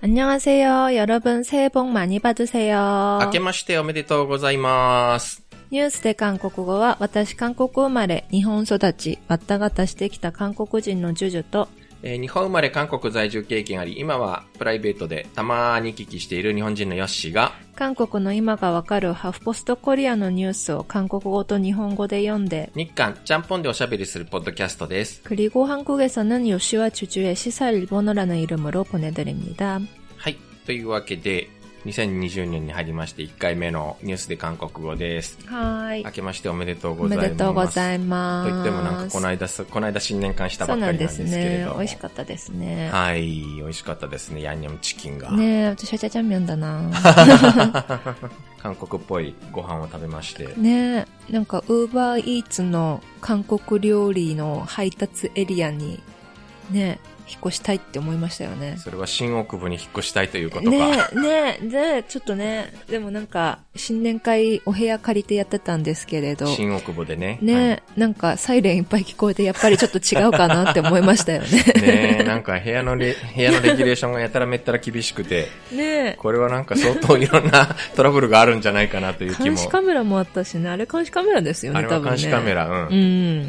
안녕하세요. 여러분 새해 복 많이 받으세요. 明けましておめでとうございます。 ニュースで韓国語は私韓国生まれ、日本育ち、わったがたしてきた韓国人のジュジュと、 日本生まれ韓国在住経験あり、今はプライベートでたまに聞きしている日本人のヨッシーが、 韓国の今がわかるハフポストコリアのニュースを韓国語と日本語で読んで、 日韓ちゃんぽんでおしゃべりするポッドキャストです。 그리고 한국에서는 요시와 주주의 시사 일본어라는 이름으로 보내드립니다. はい。というわけで、2020年に入りまして1回目のニュースで韓国語です。 はい。 明けましておめでとうございます。 おめでとうございます。 と言ってもなんかこの間新年会したばっかりなんですけれども。そうなんですね。 美味しかったですね。 はい。美味しかったですね。ヤンニョムチキンが。 ねえ、私はジャジャンミョンだな韓国っぽいご飯を食べまして。 ねえ、なんかウーバーイーツの韓国料理の配達エリアにね引っ越したいって思いましたよね。 それは新大久保に引っ越したいということか。 ねえ、ちょっとね、でもなんか、新年会お部屋借りてやってたんですけれど。 新大久保でね。 ねえ、はい、なんかサイレンいっぱい聞こえて、やっぱりちょっと違うかなって思いましたよね。 ねえ、なんか部屋のレギュレーションがやたらめったら厳しくて。ねえ。これはなんか相当いろんなトラブルがあるんじゃないかなという気も。 監視カメラもあったしね、あれ監視カメラですよね、多分ね。 あれは監視カメラ、うん。 うん。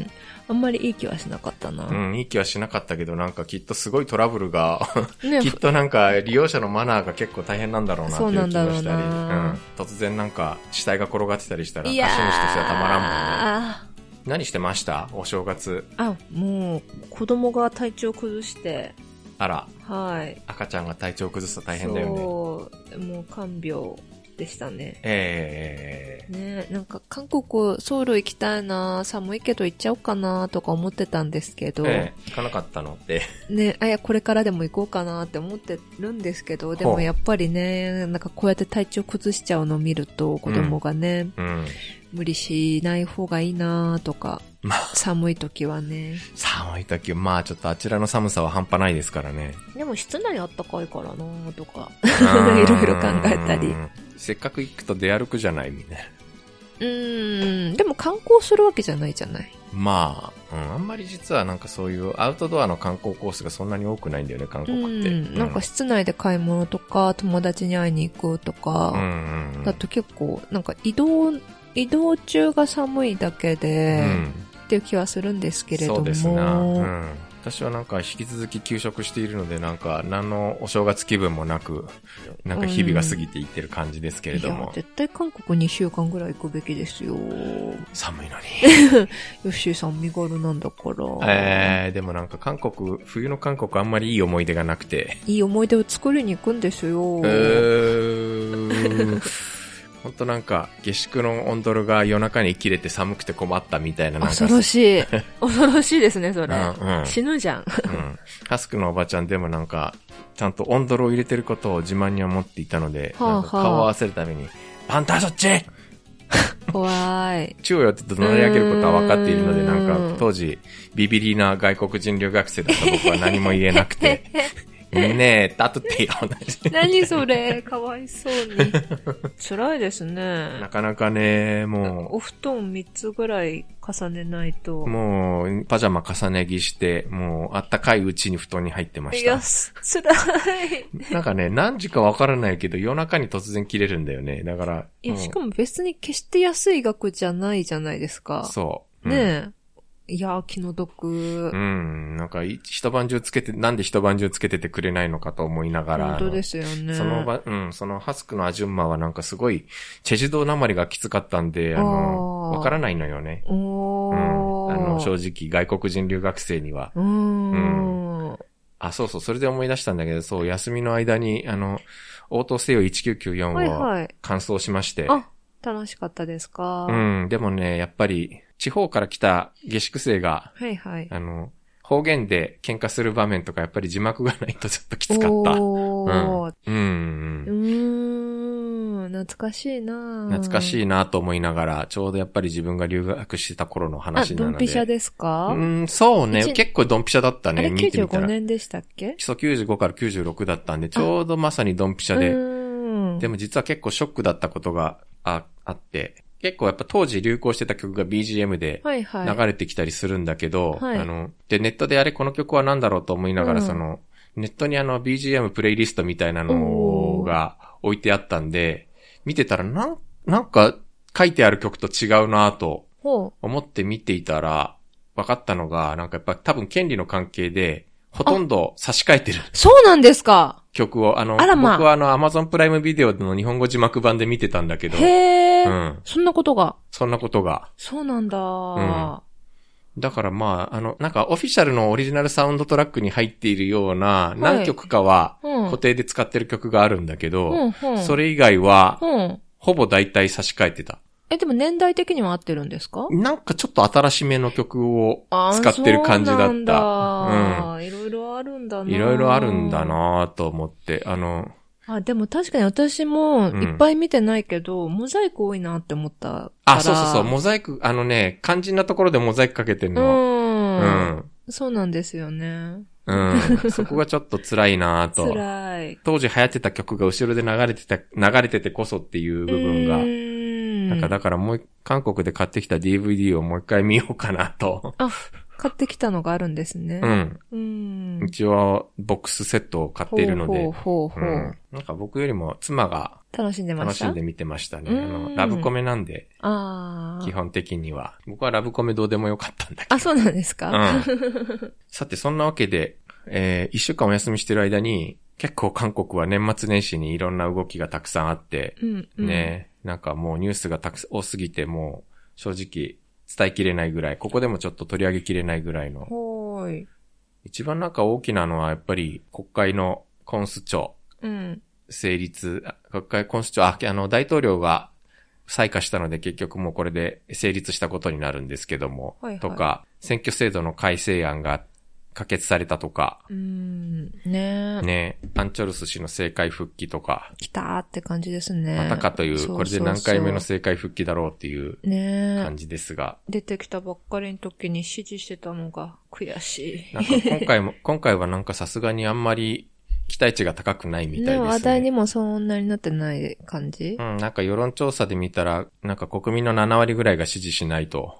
あんまりいい気はしなかったな。 うん、いい気はしなかったけど、なんかきっとすごいトラブルが、ね、きっとなんか利用者のマナーが結構大変なんだろうなっていう気がしたり、突然なんか死体が転がってたりしたら、貸し主としてはたまらんもんね。何してましたお正月。 もう子供が体調崩して。 あら。 はい。 赤ちゃんが体調崩すと大変だよね。 そう、もう看病でしたね。ね、なんか韓国ソウル行きたいな、寒いけど行っちゃおうかなとか思ってたんですけど、 行かなかったのってね、これからでも行こうかなって思ってるんですけど、でもやっぱりね、なんかこうやって体調崩しちゃうのを見ると子供がね、無理しない方がいいなとか、寒い時はね。 寒い時は、まあちょっとあちらの寒さは半端ないですからね。 でも室内あったかいからなとか、いろいろ考えたり。 せっかく行くと出歩くじゃないみたいな。 でも観光するわけじゃないじゃない。 まあ、あんまり実はなんかそういうアウトドアの観光コースがそんなに多くないんだよね、韓国って。 なんか室内で買い物とか、友達に会いに行くとか、だと結構、なんか移動中が寒いだけで、っていう気はするんですけれども。そうですね。 私はなんか引き続き休職しているので、なんか何のお正月気分もなく、なんか日々が過ぎていってる感じですけれども。いや、 絶対韓国2週間ぐらい行くべきですよ。 寒いのに。 ヨッシーさん身軽なんだから。 でもなんか冬の韓国あんまりいい思い出がなくて。 いい思い出を作りに行くんですよ。 ほんとなんか、下宿のオンドルが夜中に切れて寒くて困ったみたいななんか。 恐ろしい。恐ろしいですね、それ。死ぬじゃん。 ハスクのおばちゃんでもなんか、ちゃんとオンドルを入れてることを自慢に思っていたので、なんか顔を合わせるために、パンターそっち怖い。 中央って怒鳴り上げることは分かっているので、なんか当時、ビビリな外国人留学生だった僕は何も言えなくて、ねえ、だとってよ。 何それ、かわいそうに。辛いですね。 なかなかね、もう。お布団3つぐらい重ねないと。 もう、パジャマ重ね着して、もう、あったかいうちに布団に入ってました。 いや、辛い。 なんかね、何時かわからないけど、夜中に突然切れるんだよね。だから。 いや、しかも別に決して安い額じゃないじゃないですか。 そう。 ねえ。いやー、気の毒。 なんか、なんで一晩中つけててくれないのかと思いながら。 本当ですよね。 そのハスクのアジュンマはなんかすごい、チェジュ道なまりがきつかったんで、わからないのよね。正直、外国人留学生には。そう、それで思い出したんだけど、そう、休みの間に、応答せよ1994を完走しまして。 楽しかったですか？ でもね、やっぱり、地方から来た下宿生が、方言で喧嘩する場面とかやっぱり字幕がないとちょっときつかった。 懐かしいな。 懐かしいなと思いながら、ちょうどやっぱり自分が留学してた頃の話なので。 ドンピシャですか？ そうね。結構ドンピシャだったね。 あれ95年でしたっけ？ そう、95から96だったんで、ちょうどまさにドンピシャで。でも実は結構ショックだったことがあって、結構やっぱ当時流行してた曲が BGM で流れてきたりするんだけど、で、ネットでこの曲は何だろうと思いながらネットにBGM プレイリストみたいなのが置いてあったんで、見てたらなんか書いてある曲と違うなと思って見ていたら、分かったのが、なんかやっぱ多分権利の関係で、ほとんど差し替えてる。 そうなんですか。 曲を、僕はAmazon プライムビデオの日本語字幕版で見てたんだけど。 へー。そんなことが。 そうなんだ。 だからまあ、なんかオフィシャルのオリジナルサウンドトラックに入っているような、何曲かは固定で使ってる曲があるんだけど、それ以外は、ほぼ大体差し替えてた。 でも年代的には合ってるんですか？ なんかちょっと新しめの曲を使ってる感じだった。そうなんだ。いろいろあるんだな。 いろいろあるんだなと思って、 でも確かに私もいっぱい見てないけど、モザイク多いなって思ったから。 そう、モザイク、肝心なところでモザイクかけてるの。 そうなんですよね。 そこがちょっと辛いなと。 辛い。 当時流行ってた曲が後ろで流れててこそっていう部分が。だから韓国で買ってきた DVD をもう一回見ようかなと。 買ってきたのがあるんですね。 一応、ボックスセットを買っているので。なんか僕よりも妻が楽しんで見てましたね。ラブコメなんで。基本的には。僕はラブコメどうでもよかったんだけど。 そうなんですか？ さて、そんなわけで、一週間お休みしてる間に、結構韓国は年末年始にいろんな動きがたくさんあって、ね、なんかもうニュースが多すぎて、もう正直伝えきれないぐらい、ここでもちょっと取り上げきれないぐらいの。一番なんか大きなのはやっぱり国会のコンスチョ成立、国会コンスチョ、大統領が採火したので結局もうこれで成立したことになるんですけども、とか、選挙制度の改正案が可決されたとか。ねアンチョルス氏の政界復帰とか。 来たーって感じですね。 またかという、これで何回目の政界復帰だろうっていう感じですが。 出てきたばっかりの時に支持してたのが悔しい。 なんか今回はなんかさすがにあんまり期待値が高くないみたいですね。 話題にもそんなになってない感じ？ なんか世論調査で見たら、なんか国民の7割ぐらいが支持しないと。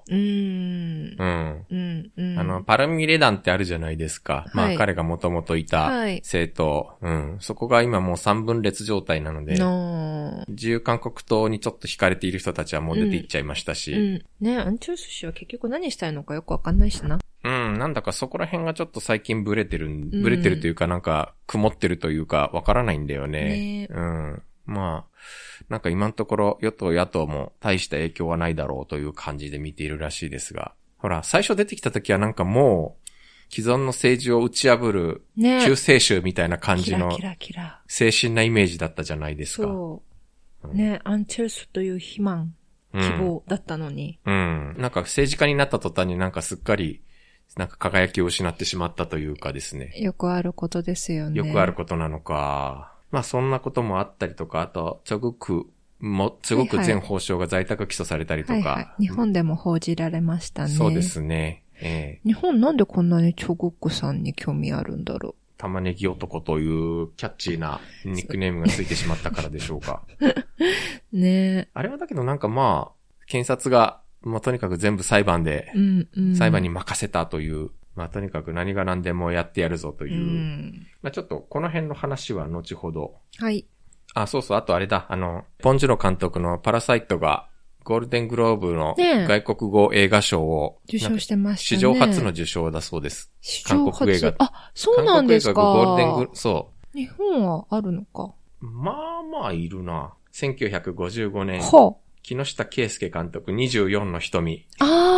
パルミレダンってあるじゃないですか。まあ彼がもともといた政党。そこが今もう三分裂状態なので、自由韓国党にちょっと惹かれている人たちはもう出ていっちゃいましたし。 アンチョルス氏は結局何したいのかよくわかんないしな。 なんだかそこら辺がちょっと最近ブレてるというかなんか曇ってるというかわからないんだよね。まあ、なんか今のところ与党野党も大した影響はないだろうという感じで見ているらしいですが。ほら、最初出てきた時はなんかもう既存の政治を打ち破る救世主みたいな感じの精神なイメージだったじゃないですか。 アンチェルスという希望だったのに。 なんか政治家になった途端になんかすっかりなんか輝きを失ってしまったというかですね。 よくあることですよね。 よくあることなのか。まあそんなこともあったりとか、あと、チョグク前法相が在宅起訴されたりとか。 日本でも報じられましたね。 そうですね。 日本なんでこんなにチョグクさんに興味あるんだろう。 玉ねぎ男というキャッチーなニックネームがついてしまったからでしょうか。あれはだけどなんかまあ、検察が、まあ、とにかく全部裁判で、裁判に任せたという、まあ、とにかく何が何でもやってやるぞという、まあ、ちょっとこの辺の話は後ほど。そうそう、あとあれだ、ポンジュノ監督のパラサイトが、ゴールデングローブの外国語映画賞を、 受賞してましたね。 史上初の受賞だそうです。韓国映画。 そうなんですか。 ゴールデンそう。 日本はあるのか。 まあまあいるな。1955年。木下圭介監督24の瞳。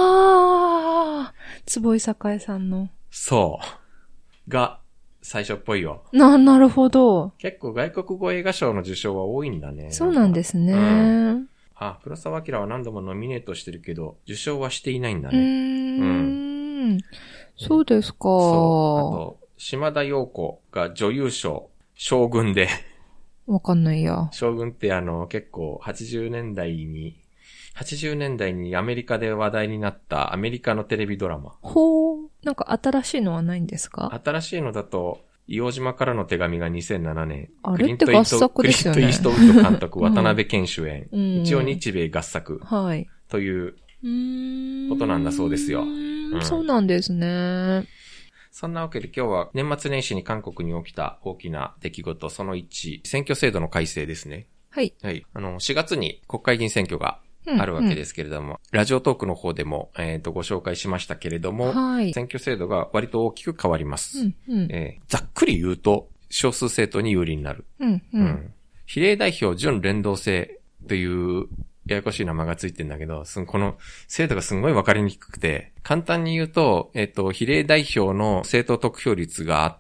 坪井栄さんの。 そう。が、最初っぽいよ。 なるほど。 結構外国語映画賞の受賞は多いんだね。 そうなんですね。 黒澤明は何度もノミネートしてるけど、受賞はしていないんだね。 そうですか。 そう。あと、島田陽子が女優賞、将軍で。 わかんないや。 将軍って結構80年代にアメリカで話題になったアメリカのテレビドラマ。 なんか新しいのはないんですか？ 新しいのだと、硫黄島からの手紙が2007年。 あれって合作ですよね。 クリント・イーストウッド監督、渡辺謙主演。一応日米合作。ということなんだそうですよ。 そうなんですね。 そんなわけで今日は年末年始に韓国に起きた大きな出来事その1、選挙制度の改正ですね。 はい。 はい。4月に国会議員選挙があるわけですけれども、ラジオトークの方でも、ご紹介しましたけれども、はい、選挙制度が割と大きく変わります。ざっくり言うと、少数政党に有利になる。比例代表準連動制というややこしい名前がついてるんだけど、この制度がすごい分かりにくくて、簡単に言うと、比例代表の政党得票率があって、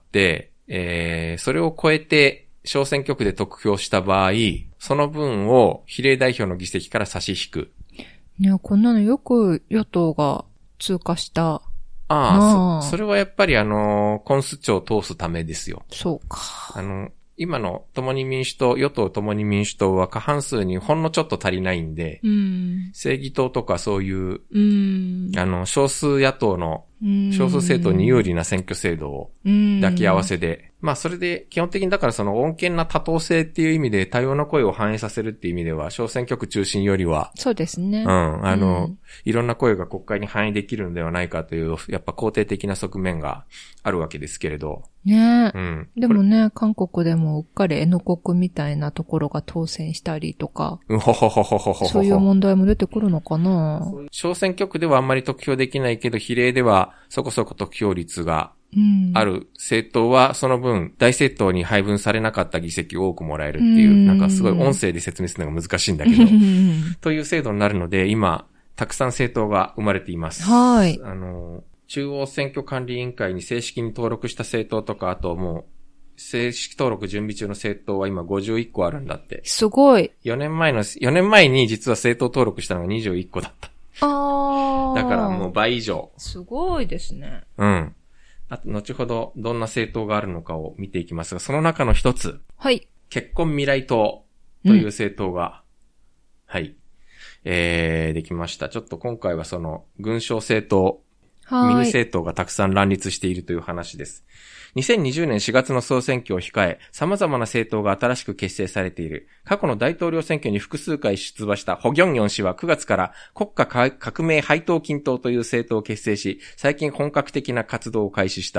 それを超えて小選挙区で得票した場合、その分を比例代表の議席から差し引く。 ね、こんなのよく与党が通過した。 それはやっぱりコンス庁を通すためですよ。 そうか。 今の共に民主党、与党共に民主党は過半数にほんのちょっと足りないんで、正義党とかそういう、少数野党の、少数政党に有利な選挙制度を抱き合わせで、まあそれで基本的にだからその穏健な多党制っていう意味で多様な声を反映させるっていう意味では小選挙区中心よりはそうですね。 いろんな声が国会に反映できるのではないかというやっぱ肯定的な側面があるわけですけれど。 ねえ。でもね、韓国でもうっかりN国みたいなところが当選したりとか、そういう問題も出てくるのかな。 小選挙区ではあんまり得票できないけど比例ではそこそこ得票率がある政党はその分大政党に配分されなかった議席を多くもらえるっていう、なんかすごい音声で説明するのが難しいんだけど、という制度になるので今たくさん政党が生まれています。 はい。 中央選挙管理委員会に正式に登録した政党とか、あともう正式登録準備中の政党は今51個あるんだって。 すごい。 4年前に実は政党登録したのが21個だった。だからもう倍以上。 すごいですね。 あと、後ほどどんな政党があるのかを見ていきますが、その中の一つ。 はい。 結婚未来党という政党が、はい。できました。ちょっと今回はその、軍商政党、ミニ政党がたくさん乱立しているという話です。2020年4月の総選挙を控え、様々な政党が新しく結成されている。過去の大統領選挙に複数回出馬したホ・ギョンヨン氏は9月から国家革命廃党均党という政党を結成し、最近本格的な活動を開始した。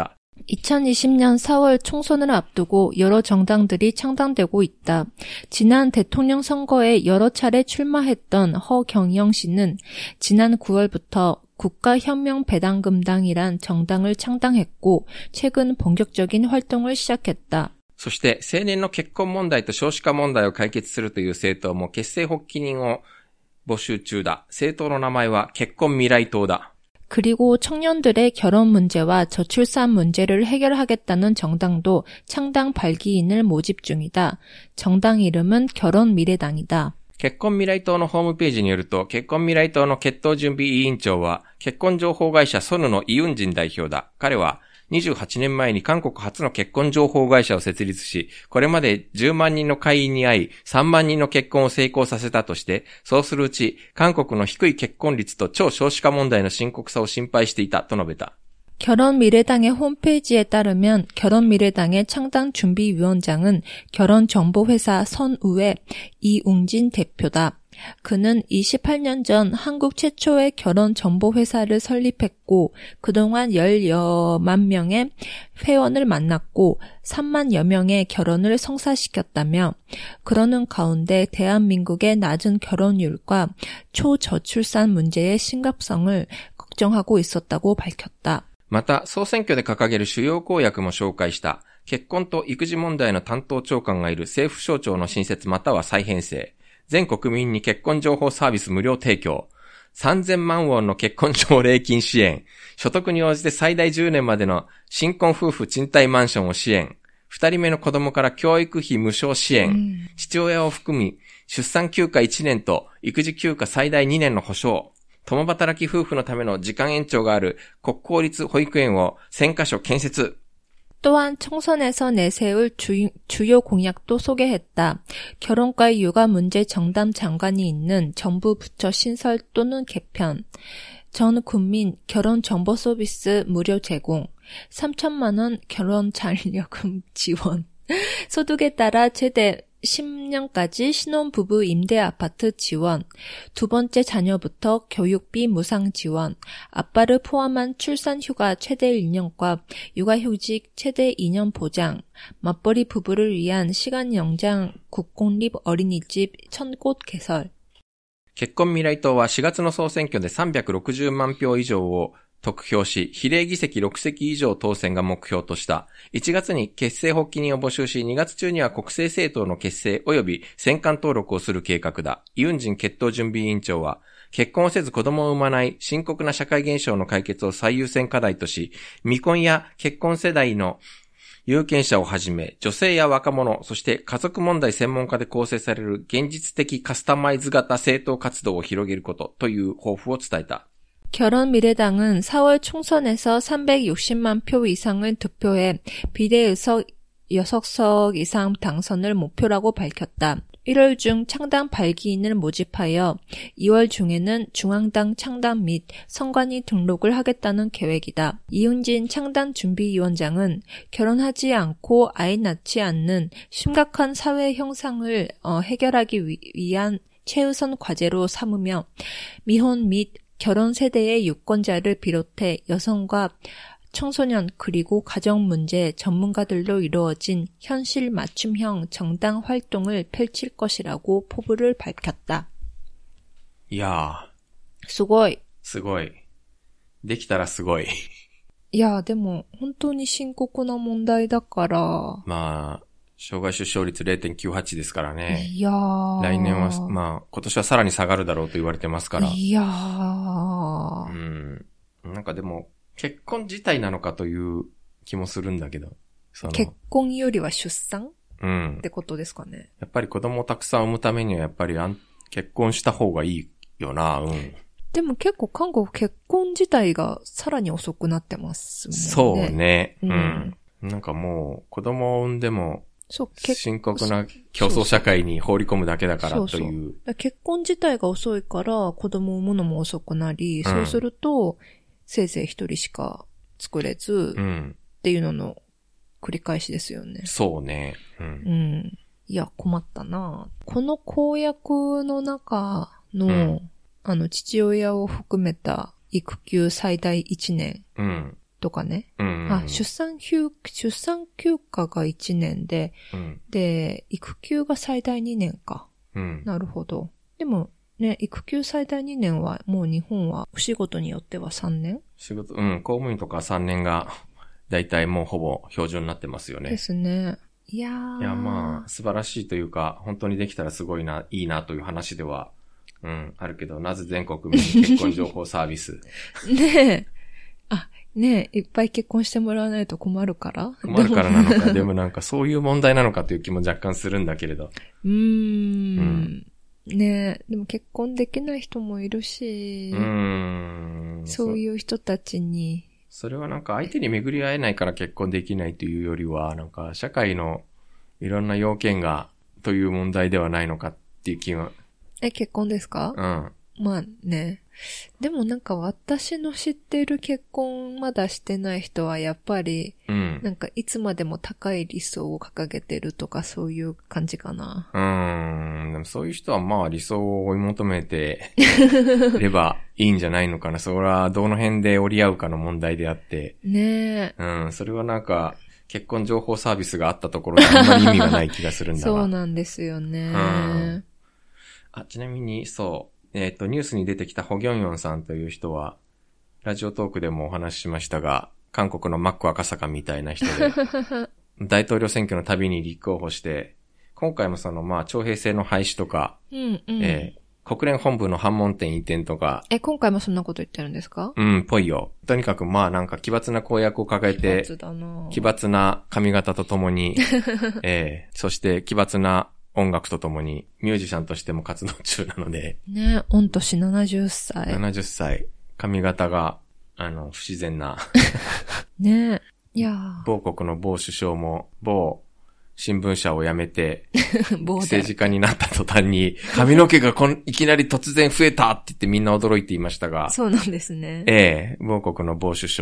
2020년 4월 총선을 앞두고 여러 정당들이 창당되고 있다. 지난 대통령 선거에 여러 차례 출마했던 허경영 씨는 지난 9월부터 국가혁명배당금당이란 정당을 창당했고 최근 본격적인 활동을 시작했다. そして青年の結婚問題と少子化問題を解決するという政党も結成発起人を募集中だ。政党の名前は結婚未来党だ。 그리고 청년들의 결혼 문제와 저출산 문제를 해결하겠다는 정당도 창당 발기인을 모집 중이다. 정당 이름은 결혼미래당이다. 結婚未来党のホームページによると、結婚未来党の結党準備委員長は、結婚情報会社ソヌのイ・ウンジン代表だ。彼は、28年前に韓国初の結婚情報会社を設立し、これまで10万人の会員に会い、3万人の結婚を成功させたとして、そうするうち、韓国の低い結婚率と超少子化問題の深刻さを心配していたと述べた。 결혼미래당의 홈페이지에 따르면 결혼미래당의 창당준비위원장은 결혼정보회사 선우의 이웅진 대표다. 그는 28년 전 한국 최초의 결혼정보회사를 설립했고 그동안 10여만 명의 회원을 만났고 3만여 명의 결혼을 성사시켰다며 그러는 가운데 대한민국의 낮은 결혼율과 초저출산 문제의 심각성을 걱정하고 있었다고 밝혔다. また、総選挙で掲げる主要公約も紹介した。結婚と育児問題の担当長官がいる政府省庁の新設または再編成。全国民に結婚情報サービス無料提供。3000万ウォンの結婚奨励金支援。所得に応じて最大10年までの新婚夫婦賃貸マンションを支援。2人目の子供から教育費無償支援。父親を含み、出産休暇1年と育児休暇最大2年の保障。共働き夫婦のための時間延長がある国公立保育園を1000カ所建設。 또한 총선에서 내세울 주요 공약도 소개했다. 결혼과 육아 문제 전담 장관이 있는 정부 부처 신설 또는 개편, 전 국민 결혼 정보 서비스 무료 제공, 3천만 원 결혼 잔여금 지원, 소득에 따라 최대 10년까지 신혼부부 임대 아파트 지원, 두 번째 자녀부터 교육비 무상 지원, 아빠를 포함한 출산휴가 최대 1년과 육아휴직 최대 2년 보장, 맞벌이 부부를 위한 시간 연장 국공립 어린이집 1000곳 개설. 結婚未来党は4月の総選挙で360万票以上を得票し、比例議席6席以上当選が目標とした。1月に結成発起人を募集し、2月中には国政政党の結成及び選管登録をする計画だ。イウンジン結党準備委員長は、結婚をせず子供を産まない深刻な社会現象の解決を最優先課題とし、未婚や結婚世代の有権者をはじめ、女性や若者、そして家族問題専門家で構成される現実的カスタマイズ型政党活動を広げることという抱負を伝えた。 결혼미래당은 4월 총선에서 360만 표 이상을 득표해 비례의석 6석 이상 당선을 목표라고 밝혔다. 1월 중 창당 발기인을 모집하여 2월 중에는 중앙당 창당 및 선관위 등록을 하겠다는 계획이다. 이훈진 창당준비위원장은 결혼하지 않고 아이 낳지 않는 심각한 사회 형상을 해결하기 위한 최우선 과제로 삼으며 미혼 및 결혼 세대의 유권자를 비롯해 여성과 청소년 그리고 가정 문제 전문가들로 이루어진 현실 맞춤형 정당 활동을 펼칠 것이라고 포부를 밝혔다. いやー。 すごい。 すごい。できたらすごい。 いやー、でも本当に深刻な問題だから。 まあ、生涯出生率 0.98 ですからね。 いやー。 来年は、まあ、今年はさらに下がるだろうと言われてますから。 いやー。 なんかでも、結婚自体なのかという気もするんだけど。 結婚よりは出産ってことですかね。 やっぱり子供をたくさん産むためにはやっぱり結婚した方がいいよな。 でも結構韓国結婚自体がさらに遅くなってますもんね。 そうね。なんかもう子供を産んでも深刻な競争社会に放り込むだけだからという。 結婚自体が遅いから子供を産むのも遅くなり、そうするとせいぜい一人しか作れず、っていうのの繰り返しですよね。 そうね。 いや、困ったな。この公約の中の、父親を含めた育休最大1年とかね。出産休暇が1年で、で、育休が最大2年か。なるほど。でも、ね、育休最大2年はもう日本はお仕事によっては3年？ 公務員とか3年がだいたいもうほぼ標準になってますよね。 ですね。いやまあ素晴らしいというか本当にできたらすごいな、いいなという話ではあるけど、なぜ全国民結婚情報サービスねえ、いっぱい結婚してもらわないと困るからなのか。でもなんかそういう問題なのかという気も若干するんだけれど。 ねえ、でも結婚できない人もいるし、そういう人たちに。 それはなんか相手に巡り合えないから結婚できないというよりは、なんか社会のいろんな要件がという問題ではないのかっていう気が。 結婚ですか？まあね。でもなんか私の知ってる結婚まだしてない人はやっぱり、なんかいつまでも高い理想を掲げてるとかそういう感じかな。 でもそういう人はまあ理想を追い求めてればいいんじゃないのかな。それはどの辺で折り合うかの問題であって。 ねえ。それはなんか結婚情報サービスがあったところであんまり意味がない気がするんだわ。 そうなんですよね。 ちなみにそう。ニュースに出てきたホギョンヨンさんという人は、ラジオトークでもお話ししましたが、韓国のマック赤坂みたいな人で、大統領選挙のたびに立候補して、今回も徴兵制の廃止とか、国連本部の反問点移転とか。 今回もそんなこと言ってるんですか？ ぽいよ。とにかくなんか奇抜な公約を掲げて、奇抜な髪型とともに、そして奇抜な音楽とともにミュージシャンとしても活動中なので。 ね、御年70歳。 70歳。髪型が、不自然な。 ね、いや某国の某首相も、某新聞社を辞めて、政治家になった途端に、髪の毛がいきなり突然増えたって言ってみんな驚いていましたが。 そうなんですね。 某国の某首相。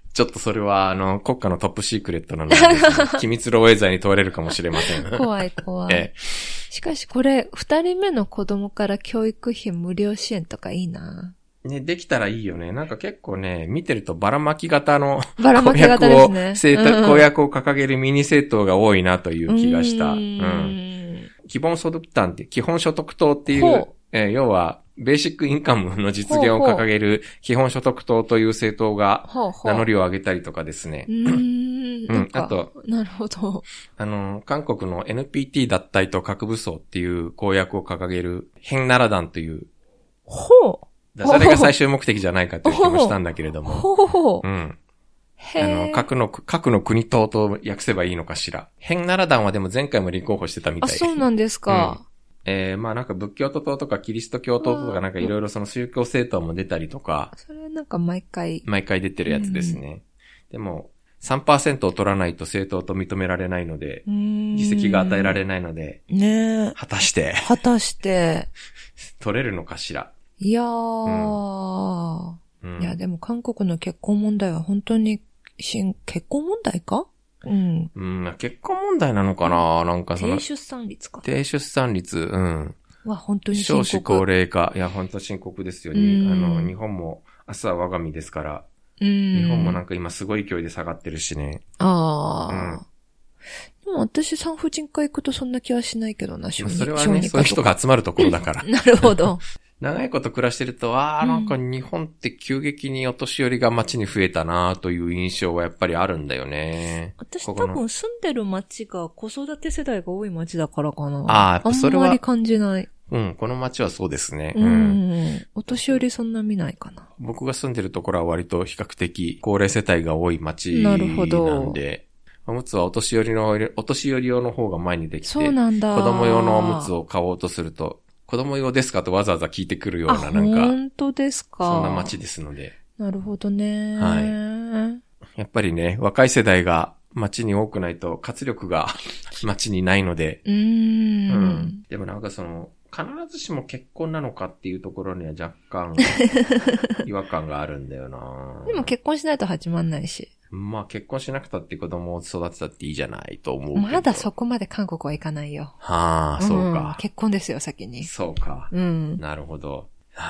ちょっとそれは、国家のトップシークレットなので、ね、機密漏洩罪に問われるかもしれません。 怖い。しかしこれ、2人目の子供から教育費無料支援とかいいな。 ね、できたらいいよね。なんか結構ね、見てるとばらまき型のばらまき型ですね。 公約を掲げるミニ政党が多いなという気がした。基本所得担って基本所得党っていう、要はベーシックインカムの実現を掲げる基本所得党という政党が名乗りを上げたりとかですね。あと、 なるほど。 韓国の NPT 脱退と核武装っていう公約を掲げる変奈良団という。それが最終目的じゃないかという気もしたんだけれども。核の国党と訳せばいいのかしら。変奈良団はでも前回も立候補してたみたい。 そうなんですか。 まあなんか仏教徒党とかキリスト教党とかなんかいろいろその宗教政党も出たりとか。 それなんか毎回出てるやつですね。でも 3% を取らないと政党と認められないので、議席が与えられないので、果たして取れるのかしら。 いやー、いやでも韓国の結婚問題は本当に結婚問題か？ 結婚問題なのかな、なんかその。 低出産率か。 低出産率、 は本当に深刻。 少子高齢化。いや、本当深刻ですよね。日本も明日は我が身ですから。日本もなんか今すごい勢いで下がってるしね。 でも私産婦人科行くとそんな気はしないけどな、 それはね、そういう人が集まるところだから。 なるほど。 長いこと暮らしてると、なんか日本って急激にお年寄りが街に増えたなという印象はやっぱりあるんだよね。 私多分住んでる街が子育て世代が多い街だからかな。 やっぱそれは。 あんまり感じない。 この街はそうですね。 お年寄りそんな見ないかな。 僕が住んでるところは割と比較的高齢世帯が多い街なんで。なるほど。おむつはお年寄り用の方が前にできて、 そうなんだ。 子供用のおむつを買おうとすると、子供用ですかとわざわざ聞いてくるようななんか。 本当ですか。 そんな街ですので。 なるほどね。 やっぱりね、若い世代が街に多くないと活力が街にないので。でもなんかその、必ずしも結婚なのかっていうところには若干違和感があるんだよな。 でも結婚しないと始まんないし。 まあ結婚しなくたって子供を育てたっていいじゃないと思うけど。 まだそこまで韓国は行かないよ。 そうか。 結婚ですよ、先に。 そうか。なるほど。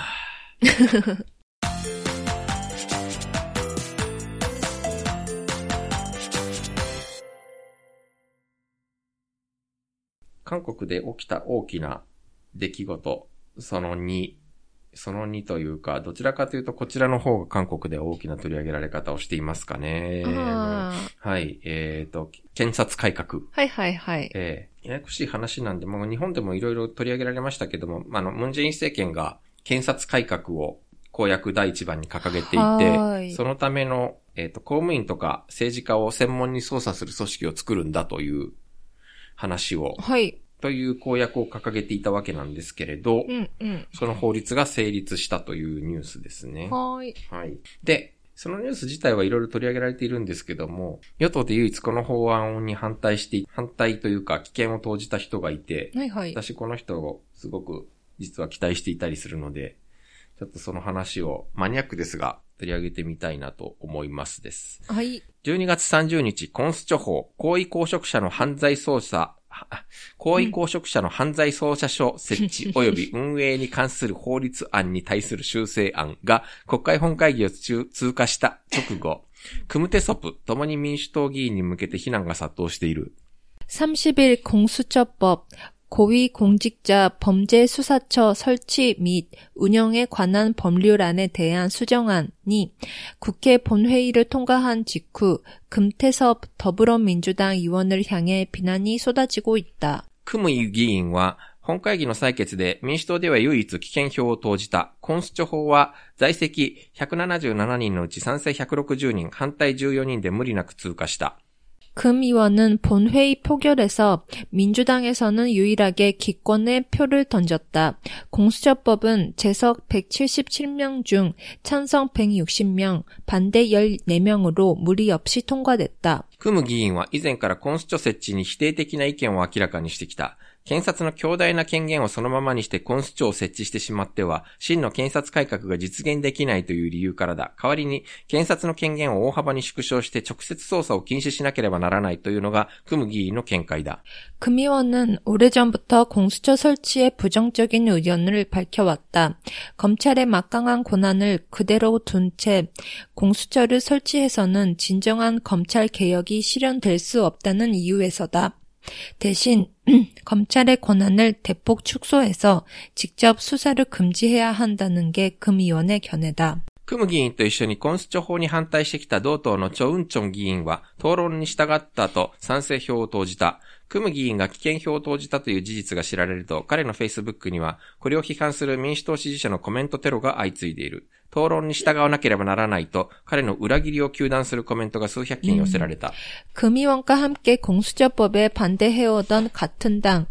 韓国で起きた大きな出来事、その2というか、どちらかというとこちらの方が韓国で大きな取り上げられ方をしていますかね。はい。検察改革。 ややこしい話なんで、もう日本でもいろいろ取り上げられましたけども、ムンジェイン政権が検察改革を公約第一番に掲げていて、そのための、公務員とか政治家を専門に捜査する組織を作るんだという話を、という公約を掲げていたわけなんですけれど、その法律が成立したというニュースですね。で、そのニュース自体はいろいろ取り上げられているんですけども、与党で唯一この法案に反対というか棄権を投じた人がいて、私この人をすごく実は期待していたりするので、ちょっとその話をマニアックですが取り上げてみたいなと思いますです。12月30日、コンスチョ法、高位公職者の犯罪捜査所設置及び運営に関する法律案に対する修正案が国会本会議を通過した直後、クムテソプ共に民主党議員に向けて非難が殺到している。 30일 공수처법 고위공직자 범죄수사처 설치 및 운영에 관한 법률안에 대한 수정안이 국회 본회의를 통과한 직후 금태섭 더불어민주당 의원을 향해 비난이 쏟아지고 있다. 금의議員は本会議の採決で民主党では唯一棄権票を投じたコンスチョ法は在籍177人のうち賛成160人、反対14人で無理なく通過した。 금 의원은 본회의 표결에서 민주당에서는 유일하게 기권의 표를 던졌다. 공수처법은 재석 177명 중 찬성 160명, 반대 14명으로 무리 없이 통과됐다. クム議員は以前からコンスチョ設置に否定的な意見を明らかにしてきた。検察の強大な権限をそのままにしてコンスチョを設置してしまっては、真の検察改革が実現できないという理由からだ。代わりに、検察の権限を大幅に縮小して直接捜査を禁止しなければならないというのがクム議員の見解だ。 금의원은오래전부터 공수처 설치에 부정적인 의견을 밝혀왔다. 검찰의 막강한 권한을 그대로 둔 채 공수처를 설치해서는 진정한 검찰 개혁이 실현될 수 없다는 이유에서다. 대신 검찰의 권한을 대폭 축소해서 직접 수사를 금지해야 한다는 게 금의원의 견해다. クム議員と一緒にコンスチョ法に反対してきた同党のチョ・ウンチョン議員は討論に従ったと賛成票を投じた。クム議員が棄権票を投じたという事実が知られると、彼の Facebook にはこれを批判する民主党支持者のコメントテロが相次いでいる。討論に従わなければならないと彼の裏切りを糾弾するコメントが数百件寄せられた。 금의원과 함께 공수처법에 반대해오던 같은 당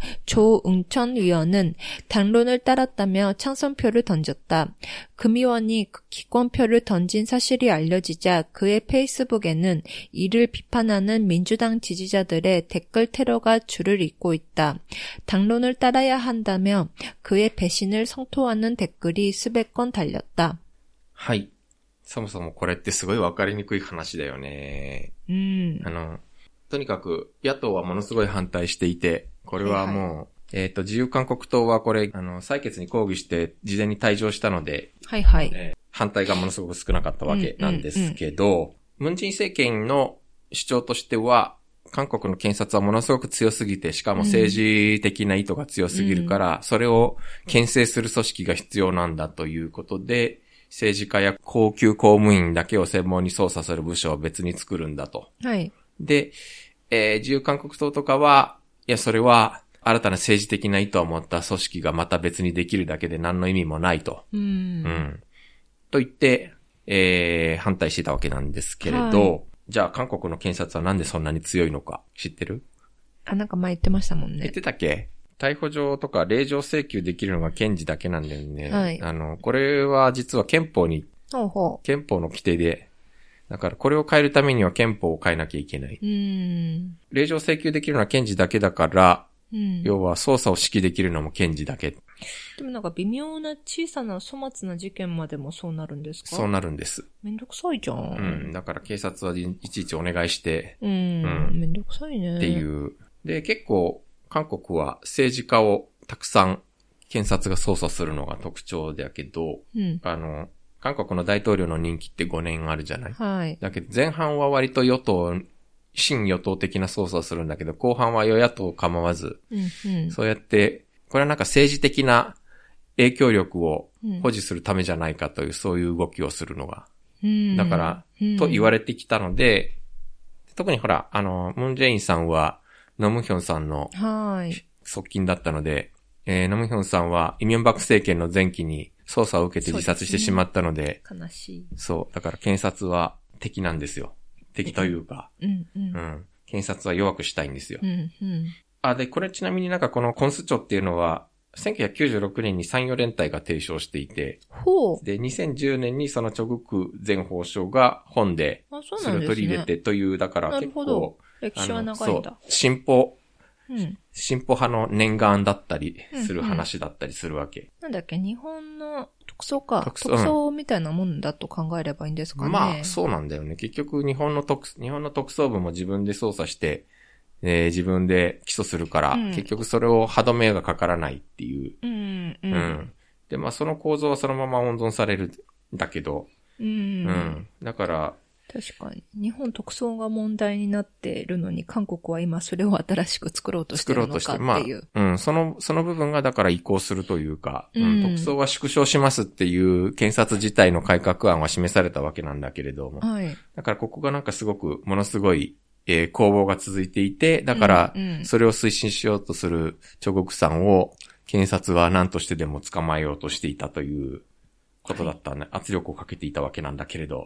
조응천 위원은 당론을 따랐다며 찬성표를 던졌다. 금의원이 기권표를 던진 사실이 알려지자 그의 페이스북에는 이를 비판하는 민주당 지지자들의 댓글 테러가 줄을 잇고 있다. 당론을 따라야 한다며 그의 배신을 성토하는 댓글이 수백 건 달렸다. はい。そもそもこれってすごい分かりにくい話だよね。とにかく野党はものすごい反対していて、これはもう、自由韓国党はこれ、採決に抗議して事前に退場したので、 はいはい。 反対がものすごく少なかったわけなんですけど、ムンジン政権の主張としては、韓国の検察はものすごく強すぎて、しかも政治的な意図が強すぎるから、それを牽制する組織が必要なんだということで、政治家や高級公務員だけを専門に捜査する部署を別に作るんだと。 はい。 で、自由韓国党とかは、いや、それは新たな政治的な意図を持った組織がまた別にできるだけで何の意味もないと。と言って、反対してたわけなんですけれど、はい、じゃあ韓国の検察はなんでそんなに強いのか知ってる？ なんか前言ってましたもんね。 言ってたっけ？逮捕状とか令状請求できるのが検事だけなんだよね。 はい。 これは実は憲法の規定で、だからこれを変えるためには憲法を変えなきゃいけない。令状請求できるのは検事だけだから、要は捜査を指揮できるのも検事だけ。 でもなんか微妙な小さな粗末な事件までもそうなるんですか？ そうなるんです。 めんどくさいじゃん。 だから警察はいちいちお願いして。 めんどくさいね。 っていう。で、結構、韓国は政治家をたくさん検察が捜査するのが特徴だけど、韓国の大統領の任期って5年あるじゃない？ はい。 だけど前半は割と親与党的な捜査をするんだけど、後半は与野党を構わず、そうやって、これはなんか政治的な影響力を保持するためじゃないかという、そういう動きをするのが。だから、と言われてきたので、特にほら、ムンジェインさんは、ノムヒョンさんの側近だったので、ノムヒョンさんはイ・ミョンバク政権の前期に捜査を受けて自殺してしまったので、 悲しい。 そう、だから検察は敵なんですよ。敵というか、検察は弱くしたいんですよ。で、これちなみになんかこのコンスチョっていうのは、1996年に参与連隊が提唱していて、で、2010年にそのチョグク前法相が本で、それを取り入れてという、だから結構、 歴史は長いんだ。 進歩派の念願だったりする話だったりするわけ。 なんだっけ、日本の特捜か。特捜みたいなもんだと考えればいいんですかね。 まあ、そうなんだよね。結局、日本の特捜部も自分で捜査して、自分で起訴するから、結局それを歯止めがかからないっていう。で、まあ、その構造はそのまま温存されるんだけど、だから、 確かに。日本特捜が問題になっているのに、韓国は今それを新しく作ろうとしてるのかっていう。 まあ、その部分がだから移行するというか、特捜は縮小しますっていう検察自体の改革案は示されたわけなんだけれども。 はい。 だからここがなんかすごく、ものすごい、攻防が続いていて、だから、それを推進しようとするチョゴクさんを、検察は何としてでも捕まえようとしていたという、ことだったね、はい。圧力をかけていたわけなんだけれど。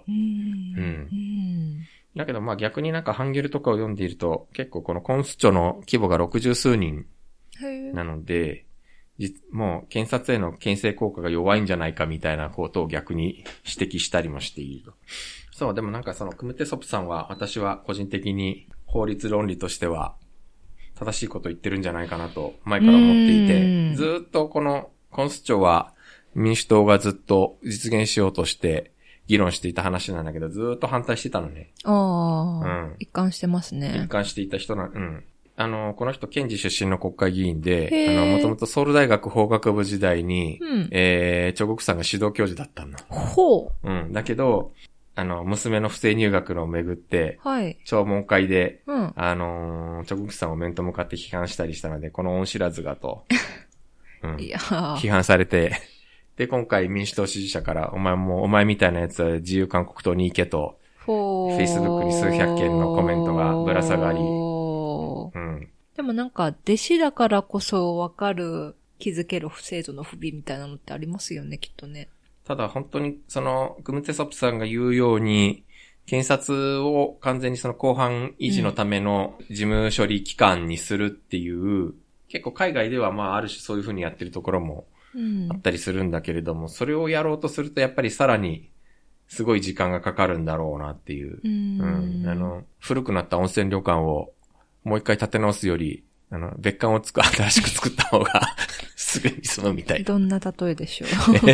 だけどまあ逆になんかハンギョレとかを読んでいると、結構このコンスチョの規模が60数人なので、もう検察への牽制効果が弱いんじゃないかみたいなことを逆に指摘したりもしていると。そう、でもなんかそのクムテソプさんは私は個人的に法律論理としては正しいこと言ってるんじゃないかなと前から思っていて、ずっとこのコンス庁は民主党がずっと実現しようとして議論していた話なんだけど、ずっと反対してたのね。 一貫してますね。 一貫していた人この人、検事出身の国会議員で、もともとソウル大学法学部時代に、チョゴクさんが指導教授だったんだ。だけど、娘の不正入学のをめぐって、聴聞会で、チョゴクさんを面と向かって批判したりしたので、この恩知らずがと、批判されて、で、今回民主党支持者から、お前みたいなやつは自由韓国党に行けと、Facebook に数百件のコメントがぶら下がり、 でもなんか、弟子だからこそわかる、気づける制度の不備みたいなのってありますよね、きっとね。 ただ本当に、クムテソプさんが言うように、検察を完全にその公判維持のための事務処理機関にするっていう、結構海外ではある種そういう風にやってるところもあったりするんだけれども、それをやろうとするとやっぱりさらにすごい時間がかかるんだろうなっていう。古くなった温泉旅館をもう一回建て直すより、別館を新しく作った方がすぐに済むみたいな。 どんな例えでしょ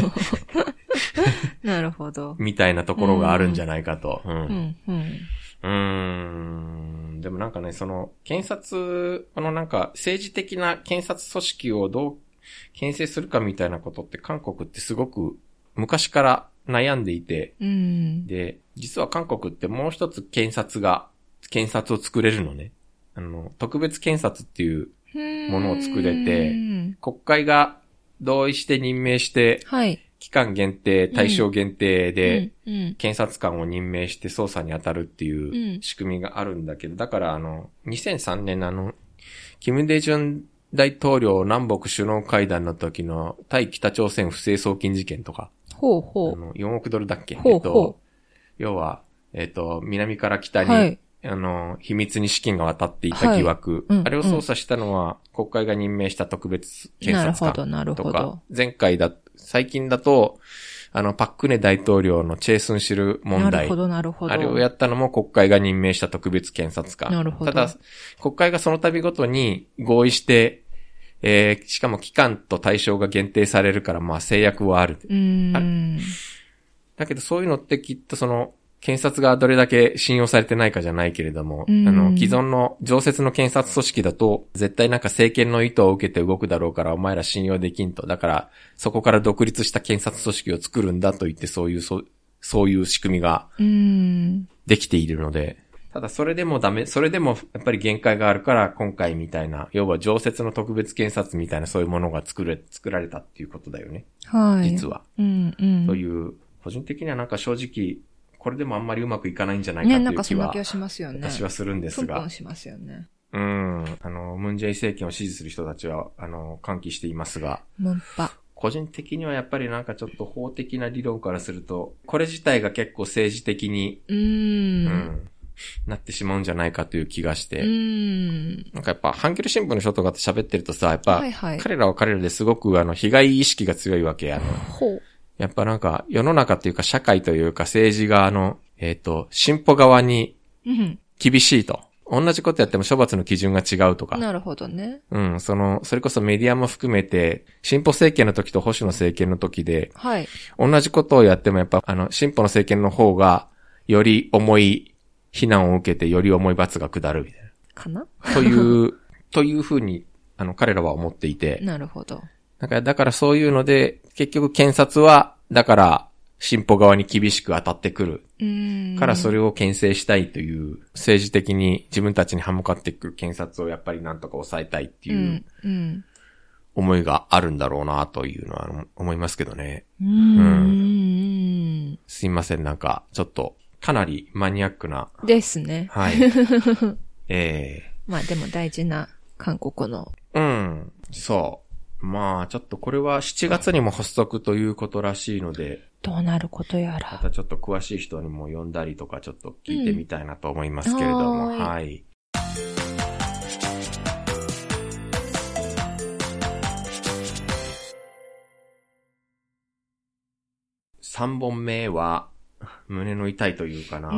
う。なるほど。 みたいなところがあるんじゃないかと。でもなんかね、検察、政治的な検察組織をどう牽制するかみたいなことって韓国ってすごく昔から悩んでいて、で、実は韓国ってもう一つ検察を作れるのね。特別検察っていうものを作れて、国会が同意して任命して、期間限定、対象限定で、検察官を任命して捜査に当たるっていう仕組みがあるんだけど、だから2003年キム・デジュン大統領南北首脳会談の時の対北朝鮮不正送金事件とか、4億ドルだっけ？要は、南から北に、秘密に資金が渡っていた疑惑、あれを捜査したのは国会が任命した特別検察官とか、最近だと、パククネ大統領のチェ・スンシル問題。あれをやったのも国会が任命した特別検察官。ただ、国会がその度ごとに合意して、しかも期間と対象が限定されるから、制約はある。だけどそういうのってきっと検察がどれだけ信用されてないかじゃないけれども、既存の常設の検察組織だと、絶対政権の意図を受けて動くだろうから、お前ら信用できんと。だから、そこから独立した検察組織を作るんだと言って、そういう仕組みが、できているので、ただそれでもやっぱり限界があるから、今回みたいな、要は常設の特別検察みたいなそういうものが作られたっていうことだよね。実は。という、個人的には正直、これでもあんまりうまくいかないんじゃないかっていう気は、 そんな気はしますよね。 私はするんですが。 プンプンしますよね。 ムンジェイ政権を支持する人たちは、歓喜していますが。個人的にはやっぱりちょっと法的な理論からすると、これ自体が結構政治的に、なってしまうんじゃないかという気がして。やっぱ、ハンギョレ新聞の人とかと喋ってるとさ、やっぱ、彼らは彼らですごく被害意識が強いわけ。やっぱ世の中というか社会というか政治が進歩側に厳しいと。同じことやっても処罰の基準が違うとか。 なるほどね。 それこそメディアも含めて、進歩政権の時と保守の政権の時で、同じことをやってもやっぱ進歩の政権の方が、より重い非難を受けて、より重い罰が下るみたいな。 かなというふうに、彼らは思っていて。 なるほど。 だからそういうので、結局検察は、だから、進歩側に厳しく当たってくる。からそれを牽制したいという、政治的に自分たちに歯向かっていく検察をやっぱりなんとか抑えたいっていう、思いがあるんだろうなというのは思いますけどね。すいません、ちょっと、かなりマニアックな。 ですね。 はい。 でも大事な韓国の。 そう。ちょっとこれは7月にも発足ということらしいので。 どうなることやら。 またちょっと詳しい人にも呼んだりとかちょっと聞いてみたいなと思いますけれども。はい。3本目は、 胸の痛いというかな。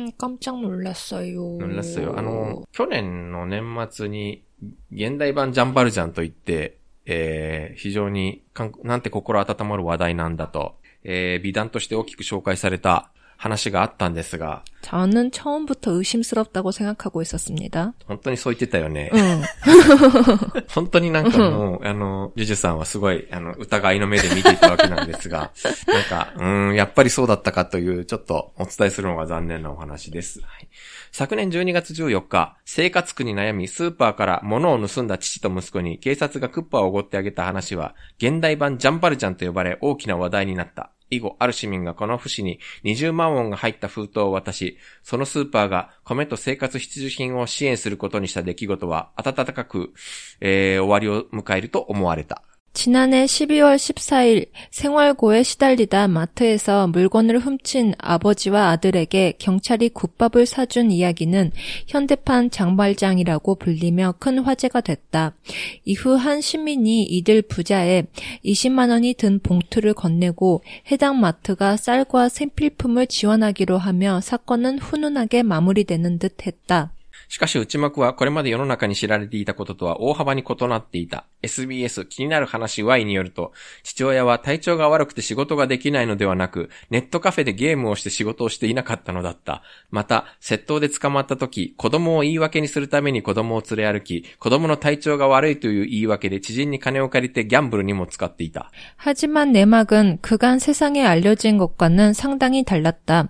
깜짝 놀랐어요. 놀랐어요. 去年の年末に、現代版ジャンバルジャンといって、非常に、なんて心温まる話題なんだと、美談として大きく紹介された話があったんですが。 저는 처음부터 의심스럽다고 생각하고 있었습니다. 本当にそう言ってたよね。本当になんかもう、ジュジュさんはすごい、疑いの目で見ていたわけなんですが、なんか、やっぱりそうだったかという、ちょっとお伝えするのが残念なお話です。はい、昨年12月14日、生活苦に悩みスーパーから物を盗んだ父と息子に警察がクッパをおごってあげた話は、現代版ジャンバルジャンと呼ばれ大きな話題になった。以後、ある市民がこの節に20万ウォンが入った封筒を渡し、そのスーパーが米と生活必需品を支援することにした出来事は、温かく、終わりを迎えると思われた。 지난해 12월 14일 생활고에 시달리다 마트에서 물건을 훔친 아버지와 아들에게 경찰이 국밥을 사준 이야기는 현대판 장발장이라고 불리며 큰 화제가 됐다. 이후 한 시민이 이들 부자에 20만 원이 든 봉투를 건네고 해당 마트가 쌀과 생필품을 지원하기로 하며 사건은 훈훈하게 마무리되는 듯 했다. しかし内幕はこれまで世の中に知られていたこととは大幅に異なっていた。SBS 気になる話 Y によると、父親は体調が悪くて仕事ができないのではなく、ネットカフェでゲームをして仕事をしていなかったのだった。また、窃盗で捕まった時、子供を言い訳にするために子供を連れ歩き、子供の体調が悪いという言い訳で知人に金を借りてギャンブルにも使っていた。 하지만 내막은 그간 세상에 알려진 것과는 상당히 달랐다.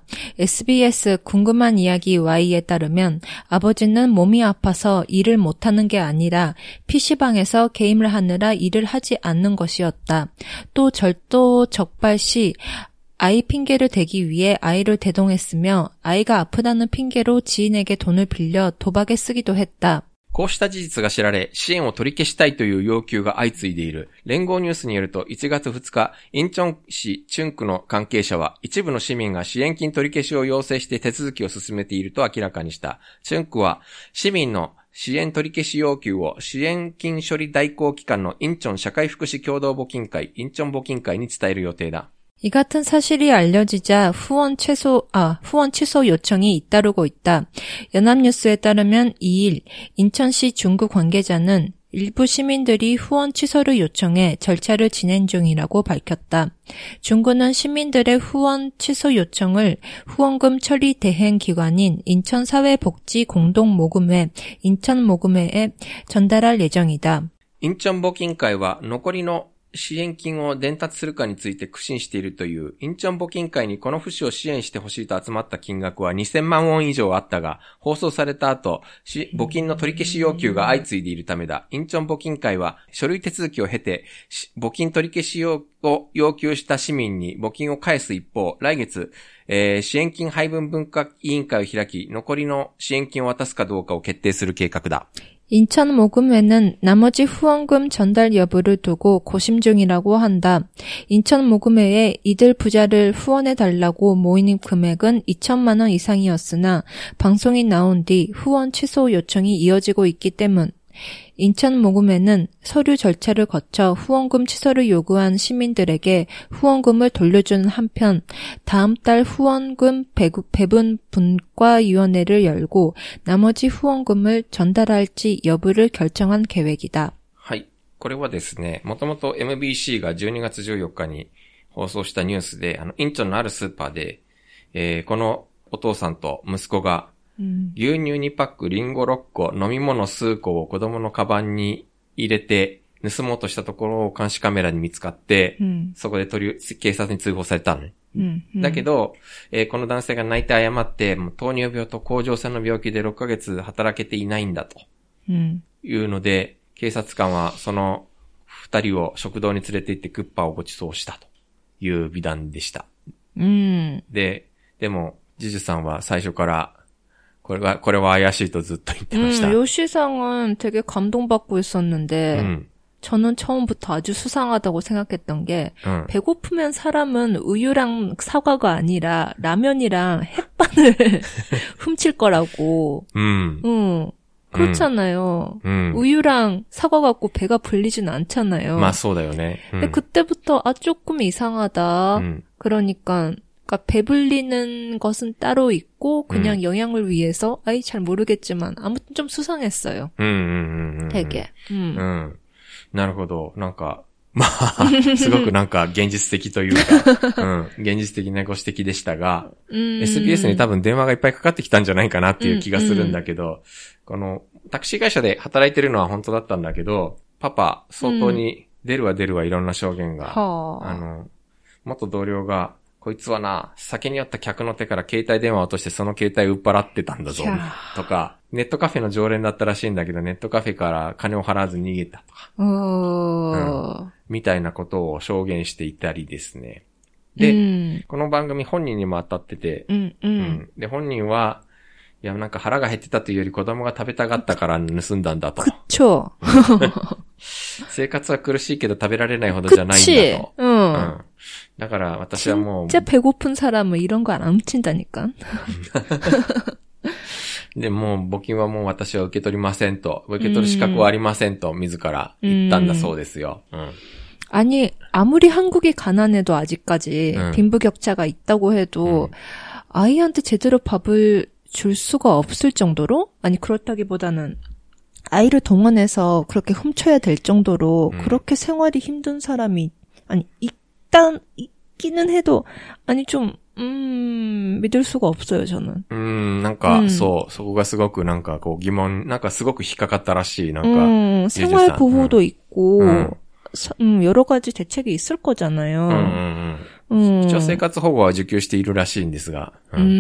SBS 궁금한 이야기 Y에 따르면 아버지는 몸이 아파서 일을 못하는 게 아니라 PC방에서 게임을 하느라 일을 하지 않는 것이었다. 또 절도 적발 시 아이 핑계를 대기 위해 아이를 대동했으며 아이가 아프다는 핑계로 지인에게 돈을 빌려 도박에 쓰기도 했다. こうした事実が知られ、支援を取り消したいという要求が相次いでいる。連合ニュースによると、1月2日、インチョン市チュン区の関係者は、一部の市民が支援金取り消しを要請して手続きを進めていると明らかにした。チュン区は、市民の支援取り消し要求を支援金処理代行機関のインチョン社会福祉共同募金会、インチョン募金会に伝える予定だ。 이 같은 사실이 알려지자 후원 취소 요청이 잇따르고 있다. 연합뉴스에 따르면 2일 인천시 중구 관계자는 일부 시민들이 후원 취소를 요청해 절차를 진행 중이라고 밝혔다. 중구는 시민들의 후원 취소 요청을 후원금 처리 대행 기관인 인천사회복지공동모금회 인천모금회에 전달할 예정이다. 인천募金会は残りの支援金を伝達するかについて苦心しているという、インチョン募金会にこの節を支援してほしいと集まった金額は2000万ウォン以上あったが、放送された後、募金の取り消し要求が相次いでいるためだ。インチョン募金会は書類手続きを経て、募金取り消しを要求した市民に募金を返す一方、来月、支援金配分分科委員会を開き、残りの支援金を渡すかどうかを決定する計画だ。 인천모금회는 나머지 후원금 전달 여부를 두고 고심 중이라고 한다. 인천모금회에 이들 부자를 후원해달라고 모인 금액은 2천만 원 이상이었으나 방송이 나온 뒤 후원 취소 요청이 이어지고 있기 때문 인천모금회는 서류 절차를 거쳐 후원금 취소를 요구한 시민들에게 후원금을 돌려주는 한편 다음 달 후원금 배분 분과위원회를 열고 나머지 후원금을 전달할지 여부를 결정한 계획이다. はい。これはですね、もともと MBC が12月14日に放送したニュースで、インチョンのあるスーパーで、このお父さんと息子が牛乳2パック、リンゴ6個、飲み物数個を子供のカバンに入れて盗もうとしたところを監視カメラに見つかって、そこで警察に通報されたのね。だけど、この男性が泣いて謝って、糖尿病と甲状腺の病気で6ヶ月働けていないんだと。いうので、警察官はその2人を食堂に連れて行ってクッパをご馳走したという美談でした。でも、ジジュさんは最初から、これは怪しいとずっと言ってました。 요시상은 되게 감동받고 있었는데, 저는 처음부터 아주 수상하다고 생각했던 게, 배고프면 사람은 우유랑 사과가 아니라 라면이랑 햇반을 훔칠 거라고. 그렇잖아요. 우유랑 사과 갖고 배가 불리진 않잖아요. 맞소다요, 네. 근데 그때부터 조금 이상하다. 그러니까 그러니까 배불리는 것은 따로 있고 그냥 영양을 위해서 잘 모르겠지만 아무튼 좀 수상했어요. 되게. なるほど。なんか、まあ、すごくなんか現実的というか、現実的なご指摘でしたが、SBS に多分電話がいっぱいかかってきたんじゃないかなっていう気がするんだけど、このタクシー会社で働いてるのは本当だったんだけど、パパ相当に出るはいろんな証言が、元同僚が、こいつはな、酒に酔った客の手から携帯電話を落としてその携帯を売っ払ってたんだぞ、とか、ネットカフェの常連だったらしいんだけど、ネットカフェから金を払わず逃げたとか、みたいなことを証言していたりですね。で、この番組本人にも当たってて、で、本人は、いや、なんか腹が減ってたというより子供が食べたがったから盗んだんだと。 그쵸。 生活は苦しいけど食べられないほどじゃないんだと。だから私はもう。 진짜 배고픈 사람은 이런 거 안 훔친다니까. で、もう募金はもう私は受け取りませんと。受け取る資格はありませんと自ら言ったんだそうですよ。 아니, 아무리 한국이 가난해도 아직까지 빈부격차가 있다고 해도 아이한테 제대로 밥을 줄 수가 없을 정도로? 아니, 그렇다기보다는 아이를 동원해서 그렇게 훔쳐야 될 정도로 그렇게 생활이 힘든 사람이, 아니, 일단 있기는 해도, 아니, 좀, 믿을 수가 없어요, 저는. なんか、そこがすごくなんかこう疑問、なんかすごく引っかかったらしい、なんか。 생활 보호도 있고, 여러 가지 대책이 있을 거잖아요. 一応生活保護は受給しているらしいんですが。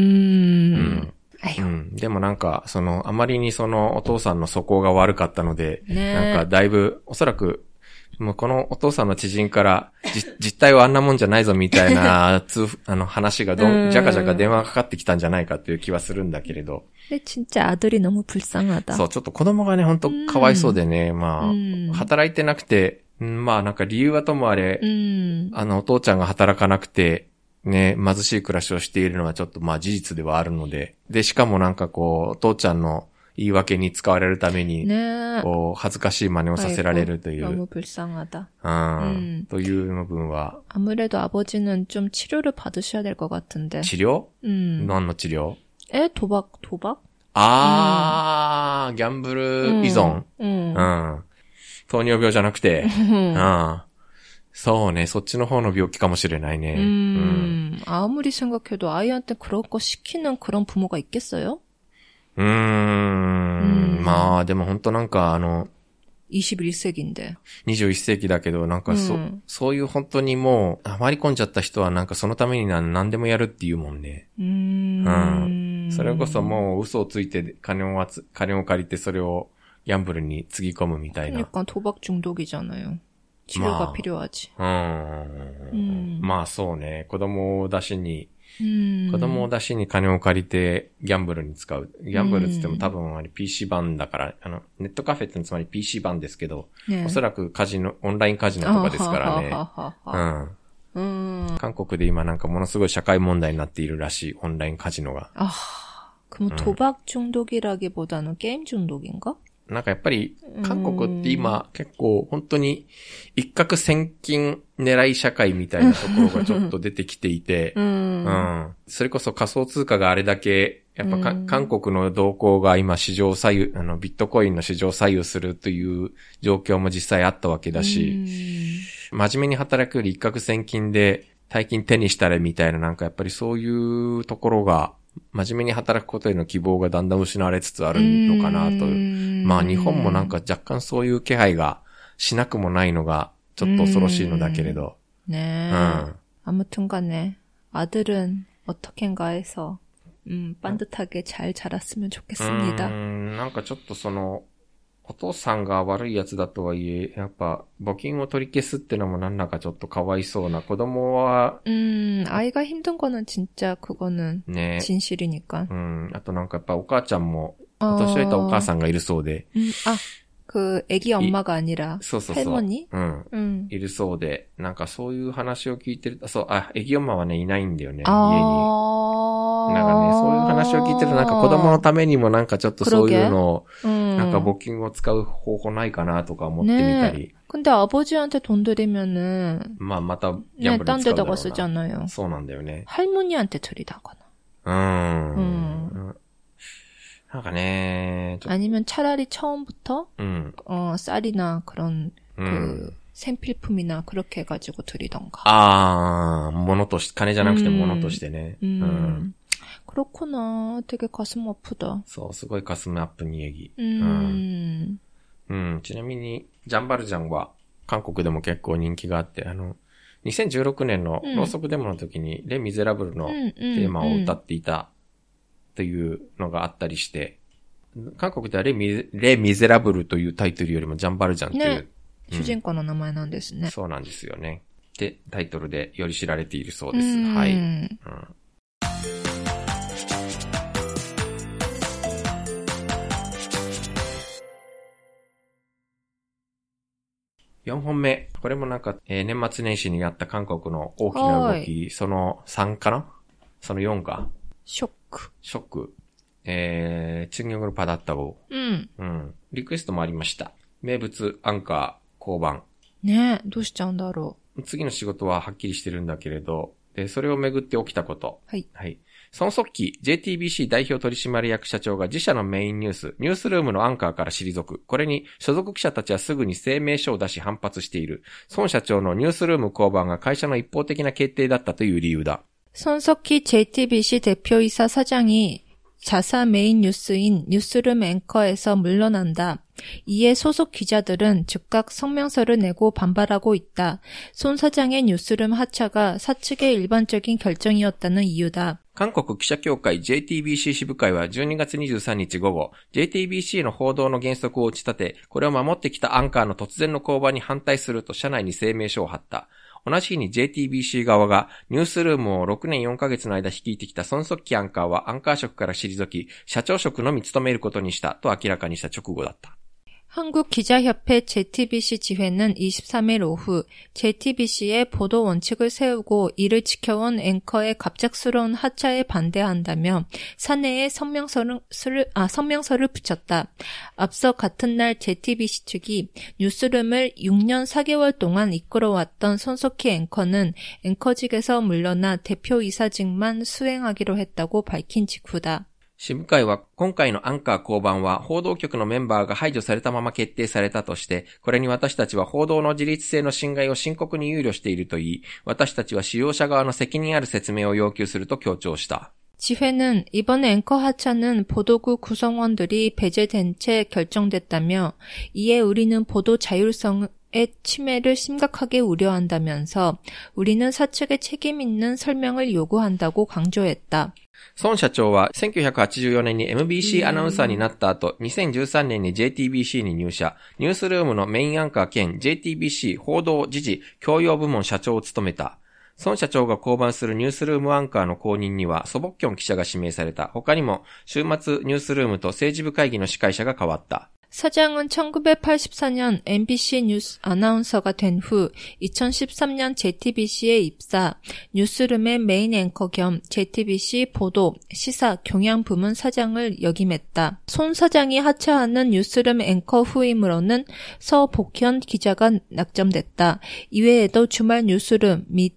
でもなんか、あまりにお父さんの素行が悪かったので、なんかだいぶ、おそらく、もうこのお父さんの知人から、実態はあんなもんじゃないぞみたいな、話がじゃかじゃか電話がかかってきたんじゃないかっていう気はするんだけれど。 진짜 아들이 너무 불쌍하다. そう、ちょっと子供がね、ほんとかわいそうでね、まあ、働いてなくて、まあなんか理由はともあれ、お父ちゃんが働かなくて、ね、貧しい暮らしをしているのはちょっとまあ事実ではあるので。で、しかもなんかこう、お父ちゃんの言い訳に使われるために、こう、恥ずかしい真似をさせられるという。 너무 불쌍하다. という部分は。 아무래도 아버지는 좀 치료를 받으셔야 될 것 같은데. 治療？何の治療？ 도박? ギャンブル依存。糖尿病じゃなくて。そうね、そっちの方の病気かもしれないね。 아무리 생각해도 아이한테 그런 거 시키는 그런 부모가 있겠어요? まあ、でも本当なんか 21세기인데. 21世紀だけど、なんかそういう本当にもう、ハマり込んじゃった人はなんかそのために何でもやるっていうもんね。それこそもう嘘をついて金を借りてそれをギャンブルにつぎ込むみたいな。 그러니까 도박 중독이잖아요. 치료가 필요하지. まあそうね。子供を出しに金を借りてギャンブルに使う。ギャンブルって言っても多分PC 版だから、ネットカフェってつまり PC 版ですけど、おそらくオンラインカジノとかですからね。韓国で今なんかものすごい社会問題になっているらしい、オンラインカジノが。 그럼 도박 중독이라기보다는 게임 중독인가? なんかやっぱり、韓国って今結構本当に一攫千金狙い社会みたいなところがちょっと出てきていて、それこそ仮想通貨があれだけ、やっぱ韓国の動向が今市場左右、ビットコインの市場左右するという状況も実際あったわけだし、真面目に働くより一攫千金で大金手にしたらみたいななんかやっぱりそういうところが、真面目に働くことへの希望がだんだん失われつつあるのかなと。まあ日本もなんか若干そういう気配がしなくもないのがちょっと恐ろしいのだけれど。 ねえ。아무튼간에 아들은 어떻게인가 해서 반듯하게 잘 자랐으면 좋겠습니다. なんかちょっとお父さんが悪いやつだとはいえ、やっぱ募金を取り消すってのもなんだかちょっとかわいそうな。子供は 아이가 힘든 거는 진짜 그거는 네. 진실이니까. あとなんかやっぱお母ちゃんも年老いたお母さんがいるそうで。 그 애기 엄마가 아니라 할머니? いるそうで、なんかそういう話を聞いてる。そう、애기 엄마はねいないんだよね、家に。 そういう話を聞いてるとなんか子供のためにもなんかちょっとそういうのを、なんか募金を使う方法ないかなとか思ってみたり。 근데 아버지한테 돈 드리면은. またギャンブルに使うだろうな。 딴 데다가 쓰잖아요. そうなんだよね。 할머니한테 드리다거나. なんかね、 아니면 차라리 처음부터, 쌀이나 그런, 생필품이나 그렇게 해가지고 드리던가. 物として、金じゃなくて物としてね。 그렇구나. 되게 가슴 아프다. そう、すごい가슴 아픈 얘기. ちなみに、ジャンバルジャンは、韓国でも結構人気があって、2016年のろうそくデモの時に、レ・ミゼラブルのテーマを歌っていたというのがあったりして、韓国ではレ・ミゼラブルというタイトルよりもジャンバルジャンという、 主人公の名前なんですね。 そうなんですよね。で、タイトルでより知られているそうです。はい。4本目。これもなんか、年末年始にあった韓国の大きな動き、その3かな？その4か。 ショック。 충격을 받았다고。リクエストもありました。名物アンカー降板。 ねえ、どうしちゃうんだろう。次の仕事ははっきりしてるんだけれど、それをめぐって起きたこと。 はい。 はい。孫速記 JTBC 代表取締役社長が自社のメインニュースルームのアンカーから退く。これに所属記者たちはすぐに声明書を出し反発している。孫社長のニュースルーム降板が会社の一方的な決定だったという理由だ。 孫速記 JTBC 대표이사 사장이 자사 메인 뉴스인 뉴스룸 앵커에서 물러난다. 이에 소속 기자들은 즉각 성명서를 내고 반발하고 있다. 손 사장의 뉴스룸 하차가 사측의 일반적인 결정이었다는 이유다. 韓国記者協会 JTBC 支部会は12月23日午後、JTBC の報道の原則を打ち立て、これを守ってきたアンカーの突然の降板に反対すると社内に声明書を貼った。同じ日に JTBC 側がニュースルームを6年4ヶ月の間率いてきた孫速記アンカーはアンカー職から退き、社長職のみ務めることにしたと明らかにした直後だった。 한국기자협회 JTBC 지회는 23일 오후 JTBC의 보도 원칙을 세우고 이를 지켜온 앵커의 갑작스러운 하차에 반대한다며 사내에 성명서를 붙였다. 앞서 같은 날 JTBC 측이 뉴스룸을 6년 4개월 동안 이끌어왔던 손석희 앵커는 앵커직에서 물러나 대표이사직만 수행하기로 했다고 밝힌 직후다. 支部会は今回のアンカー降板は報道局のメンバーが排除されたまま決定されたとして、これに私たちは報道の自律性の侵害を深刻に憂慮していると言い、私たちは使用者側の責任ある説明を要求すると強調した。 지회는 이번 앵커 하차는 보도국 구성원들이 배제된 채 결정됐다며 이에 우리는 보도 자율성의 침해를 심각하게 우려한다면서 우리는 사측의 책임 있는 설명을 요구한다고 강조했다. 孫社長は1984年に MBC アナウンサーになった後、2013年に JTBC に入社、ニュースルームのメインアンカー兼 JTBC 報道時事教養部門社長を務めた。孫社長が降板するニュースルームアンカーの後任には、ソボッキョン記者が指名された。他にも、週末ニュースルームと政治部会議の司会者が変わった。 사장은 1984년 MBC 뉴스 아나운서가 된 후 2013년 JTBC에 입사, 뉴스룸의 메인 앵커 겸 JTBC 보도, 시사, 경향 부문 사장을 역임했다. 손 사장이 하차하는 뉴스룸 앵커 후임으로는 서복현 기자가 낙점됐다. 이외에도 주말 뉴스룸 및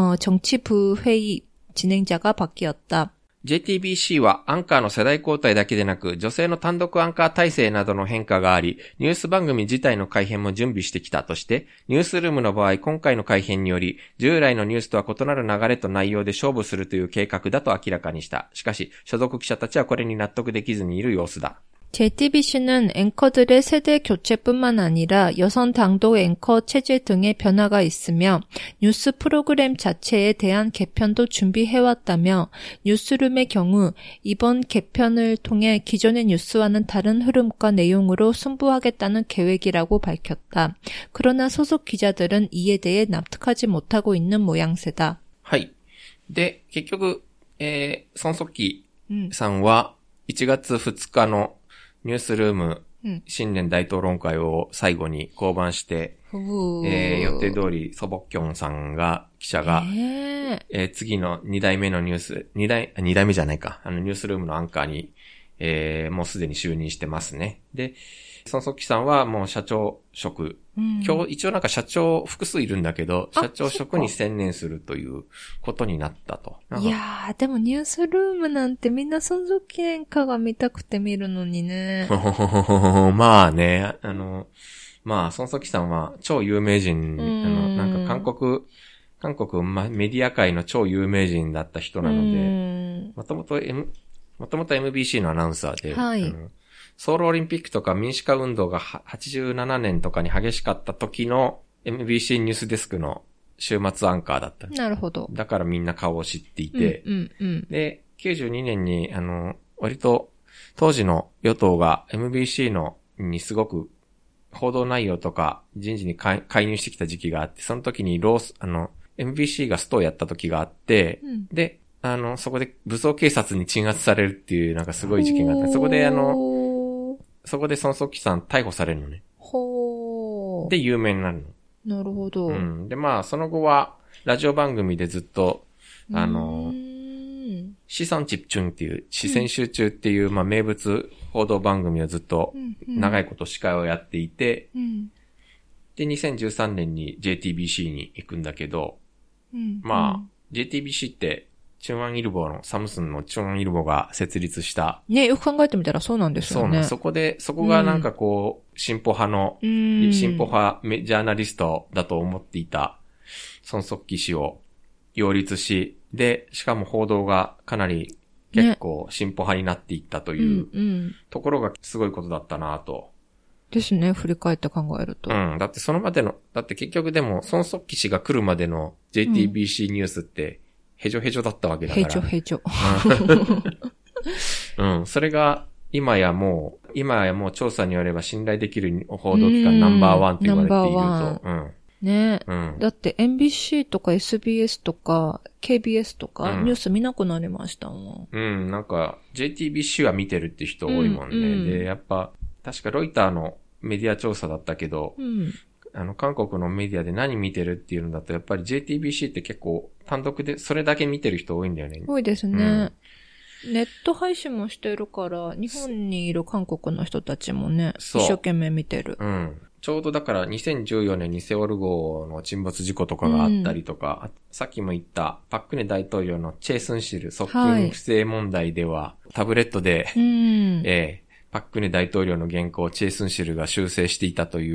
정치부회의 진행자가 바뀌었다. JTBC はアンカーの世代交代だけでなく、女性の単独アンカー体制などの変化があり、ニュース番組自体の改編も準備してきたとして、ニュースルームの場合今回の改編により、従来のニュースとは異なる流れと内容で勝負するという計画だと明らかにした。しかし、所属記者たちはこれに納得できずにいる様子だ。 JTBC는 앵커들의 세대 교체뿐만 아니라 여성 당도 앵커 체제 등의 변화가 있으며 뉴스 프로그램 자체에 대한 개편도 준비해왔다며 뉴스룸의 경우 이번 개편을 통해 기존의 뉴스와는 다른 흐름과 내용으로 승부하겠다는 계획이라고 밝혔다. 그러나 소속 기자들은 이에 대해 납득하지 못하고 있는 모양새다. はい。で、結局、孫速記さんは1月2日のニュースルーム新年大討論会を最後に降板して、予定通りソボッキョンさんが、記者が、次の2代目のニュース、2代目じゃないか、ニュースルームのアンカーに、もうすでに就任してますね。で、孫速記さんはもう社長職、今日一応なんか社長複数いるんだけど、社長職に専念するということになったと。 いやー、でもニュースルームなんてみんな孫速記念歌が見たくて見るのにね。 まあね、孫速記さんは超有名人、なんか韓国メディア界の超有名人だった人なので、もともと MBC のアナウンサーで、はい、ソウルオリンピックとか民主化運動が87年とかに激しかった時の MBC ニュースデスクの週末アンカーだった。 なるほど。 だからみんな顔を知っていて、で、92年に、割と当時の与党が MBC にすごく報道内容とか人事に介入してきた時期があって、その時にMBC がストをやった時があって、で、そこで武装警察に鎮圧されるっていうなんかすごい事件があって、そこで孫速記さん逮捕されるのね。で、有名になるの。なるほど。 で、まあ、その後は、ラジオ番組でずっと、視線集中っていう、視線集中っていう、まあ、名物報道番組をずっと、長いこと司会をやっていて、で、2013年に JTBC に行くんだけど、まあ、JTBCって、サムスンのチュンアンイルボが設立した。 ね、よく考えてみたらそうなんですよね。 そこがなんかこう、進歩派ジャーナリストだと思っていた孫速記氏を擁立し、で、しかも報道がかなり結構進歩派になっていったというところがすごいことだったなと。 ですね、振り返って考えると。 だって結局でも孫速記氏が来るまでの JTBC ニュースって、ヘジョだったわけだから。 ヘジョ。 それが、今やもう調査によれば信頼できる報道機関ナンバーワンと言われていると。 ね、だって NBC とか SBS とか KBS とか、ニュース見なくなりましたもん。なんか JTBC は見てるって人多いもんね。で、やっぱ、確かロイターのメディア調査だったけど、韓国のメディアで何見てるっていうのだと、やっぱり JTBC って結構単独でそれだけ見てる人多いんだよね。 多いですね。ネット配信もしてるから、日本にいる韓国の人たちもね、一生懸命見てる。 ちょうどだから2014年にセオル号の沈没事故とかがあったりとか、さっきも言ったパククネ大統領のチェ・スンシル側近不正問題では、タブレットで、パククネ大統領の原稿をチェ・スンシルが修正していたという、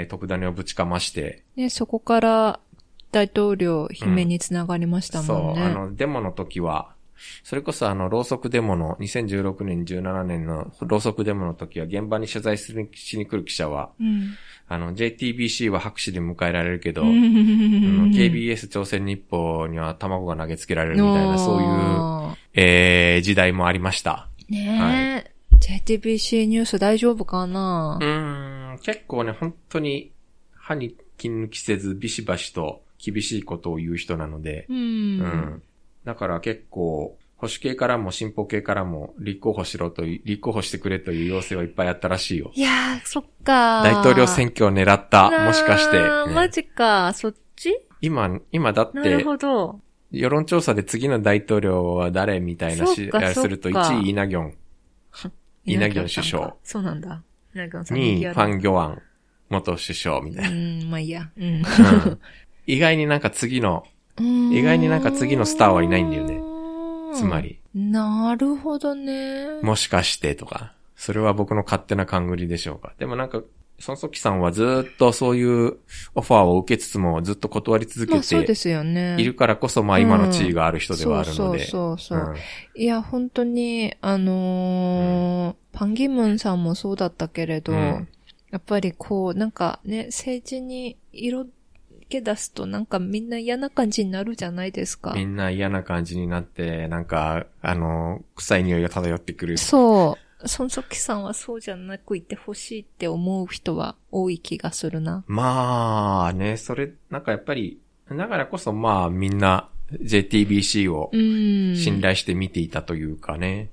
特ダネをぶちかまして。 ね、そこから大統領姫につながりましたもんね。 そう、デモの時は、それこそろうそくデモの、2016年、17年のろうそくデモの時は、現場に取材しに来る記者は、JTBC は拍手で迎えられるけど、KBS 朝鮮日報には卵が投げつけられるみたいな、そういう、時代もありました。 ねえ、JTBC ニュース大丈夫かな？ 結構ね、本当に歯に抜きせずビシバシと厳しいことを言う人なので、だから結構保守系からも進歩系からも立候補してくれという要請はいっぱいあったらしいよ。 いやー、そっか。 大統領選挙を狙った、もしかして。 マジか、そっち？ 今だって。なるほど。 世論調査で次の大統領は誰みたいなすると1位イナギョン首相。 そうなんだ。イナギョンさん 2位ファン・ギョアン元首相みたいな。 まあいいや。 意外になんか次のスターはいないんだよね。つまり。 なるほどね。 もしかしてとか。それは僕の勝手な勘繰りでしょうか。でもなんか、孫速記さんはずっとそういうオファーを受けつつもずっと断り続けてそうですよね。 いるからこそ、まあ今の地位がある人ではあるので。 そう。いや、本当に、パンギムンさんもそうだったけれど、やっぱりこう、なんかね、政治に色気出すとなんかみんな嫌な感じになるじゃないですか。 みんな嫌な感じになって、なんか、臭い匂いが漂ってくる。 そう。孫速記さんはそうじゃなくいてほしいって思う人は多い気がするな。 まあね、なんかやっぱり、だからこそまあみんな JTBC を信頼して見ていたというかね。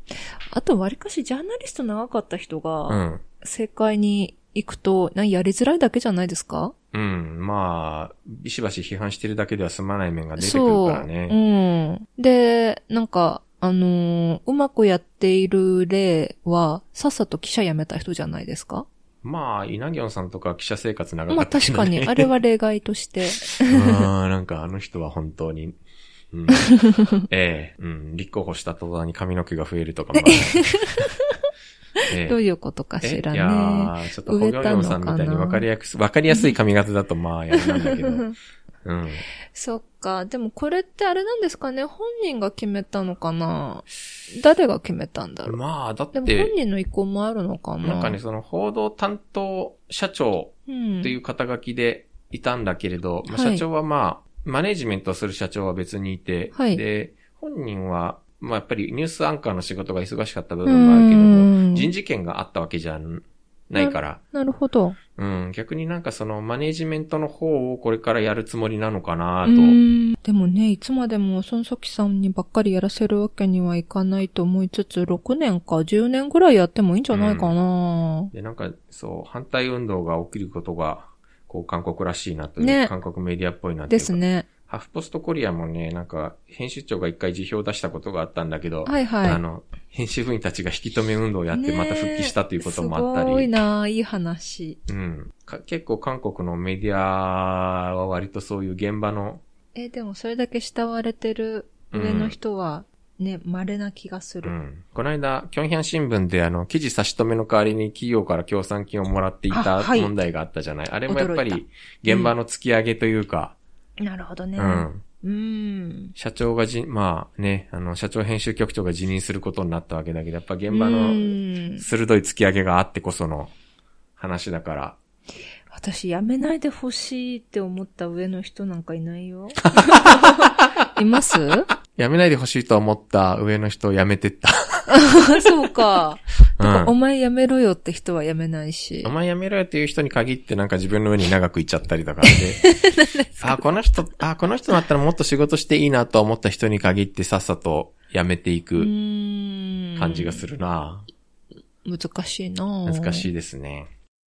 あと、割かしジャーナリスト長かった人が、政界に行くと、やりづらいだけじゃないですか？ まあ、ビシバシ批判してるだけでは済まない面が出てくるからね。で、うまくやっている例は、さっさと記者辞めた人じゃないですか？ まあ、イナギョンさんとか記者生活長かったけどね。 まあ確かに、あれは例外として。 なんかあの人は本当に、立候補した途端に髪の毛が増えるとかもある。 どういうことかしらね。 いやー、ちょっとホギョンヨンさんみたいにわかりやすい髪型だとまあやるなんだけど。 そっか。でもこれってあれなんですかね。本人が決めたのかな？誰が決めたんだろう。 まあ、だって。 でも本人の意向もあるのかな？ なんかね、その報道担当社長っていう肩書きでいたんだけれど、社長はまあ、マネージメントをする社長は別にいて、で、本人は、まあやっぱりニュースアンカーの仕事が忙しかった部分もあるけども、人事権があったわけじゃないから。 なるほど。 逆になんかそのマネージメントの方をこれからやるつもりなのかなと。 でもね、いつまでも孫崎さんにばっかりやらせるわけにはいかないと思いつつ、6年か10年ぐらいやってもいいんじゃないかな。 で、なんかそう、反対運動が起きることが、こう韓国らしいなという、ね、韓国メディアっぽいなっていうか。 ですね。 ハフポストコリアもね、なんか、編集長が一回辞表を出したことがあったんだけど、編集部員たちが引き止め運動をやってまた復帰したということもあったり。 すごいな、いい話。 結構韓国のメディアは割とそういう現場の。 でもそれだけ慕われてる上の人は、ね、稀な気がする。 この間、キョンヒャン新聞で記事差し止めの代わりに企業から協賛金をもらっていた問題があったじゃない。あれもやっぱり現場の突き上げというか。 なるほどね。 社長がまあね、社長編集局長が辞任することになったわけだけど、やっぱ現場の鋭い突き上げがあってこその話だから。 私、辞めないでほしいって思った上の人なんかいないよ。います？ 辞めないでほしいと思った上の人を辞めてった。 そうか。お前辞めろよって人は辞めないし。 お前辞めろよっていう人に限ってなんか自分の上に長くいっちゃったりとかで。この人だったらもっと仕事していいなと思った人に限ってさっさと辞めていく感じがするな。 難しいな。 難しいですね。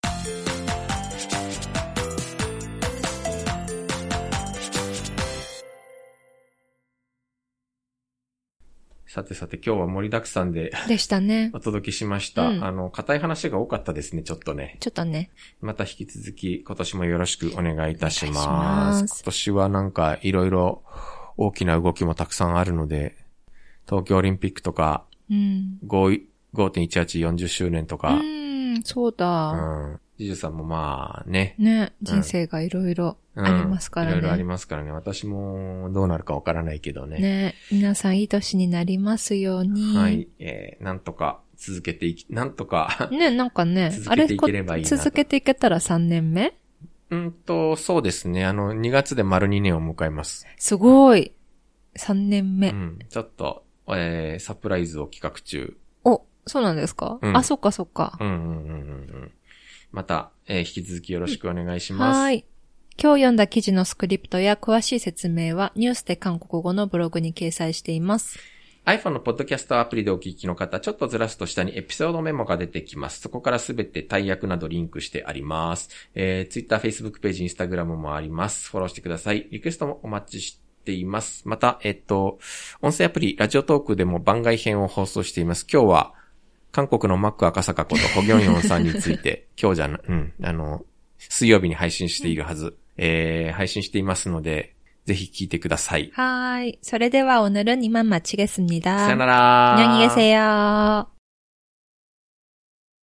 さて今日は盛りだくさんでしたね。 お届けしました。硬い話が多かったですね、ちょっとね。また引き続き今年もよろしくお願いいたします。今年はなんかいろいろ大きな動きもたくさんあるので、東京オリンピックとか、5.1840 周年とか。 そうだ。 ジジュさんもまあね。 人生がいろいろありますからね。 いろいろありますからね。私もどうなるかわからないけどね。 皆さんいい年になりますように。 はい。なんとか続けてなんとか。 なんかね。 続けていければいいなと。 続けていけたら3年目？ そうですね。2月で丸2年を迎えます。 すごい。3年目。 ちょっと、サプライズを企画中。 そうなんですか？そっかそっか。 また、引き続きよろしくお願いします。 はい。今日読んだ記事のスクリプトや詳しい説明はニュースで韓国語のブログに掲載しています。 iPhone のポッドキャストアプリでお聞きの方、ちょっとずらすと下にエピソードメモが出てきます。そこからすべて大役などリンクしてあります。Twitter、Facebook ページ、Instagram もあります。フォローしてください。リクエストもお待ちしています。また、音声アプリ、ラジオトークでも番外編を放送しています。今日は、韓国のマック赤坂ことホギョンヨンさんについて、今日水曜日に配信しているはず、配信していますので、ぜひ聞いてください。 はい。それでは오늘은 이만 마치겠습니다. 사요나라. 안녕히 계세요.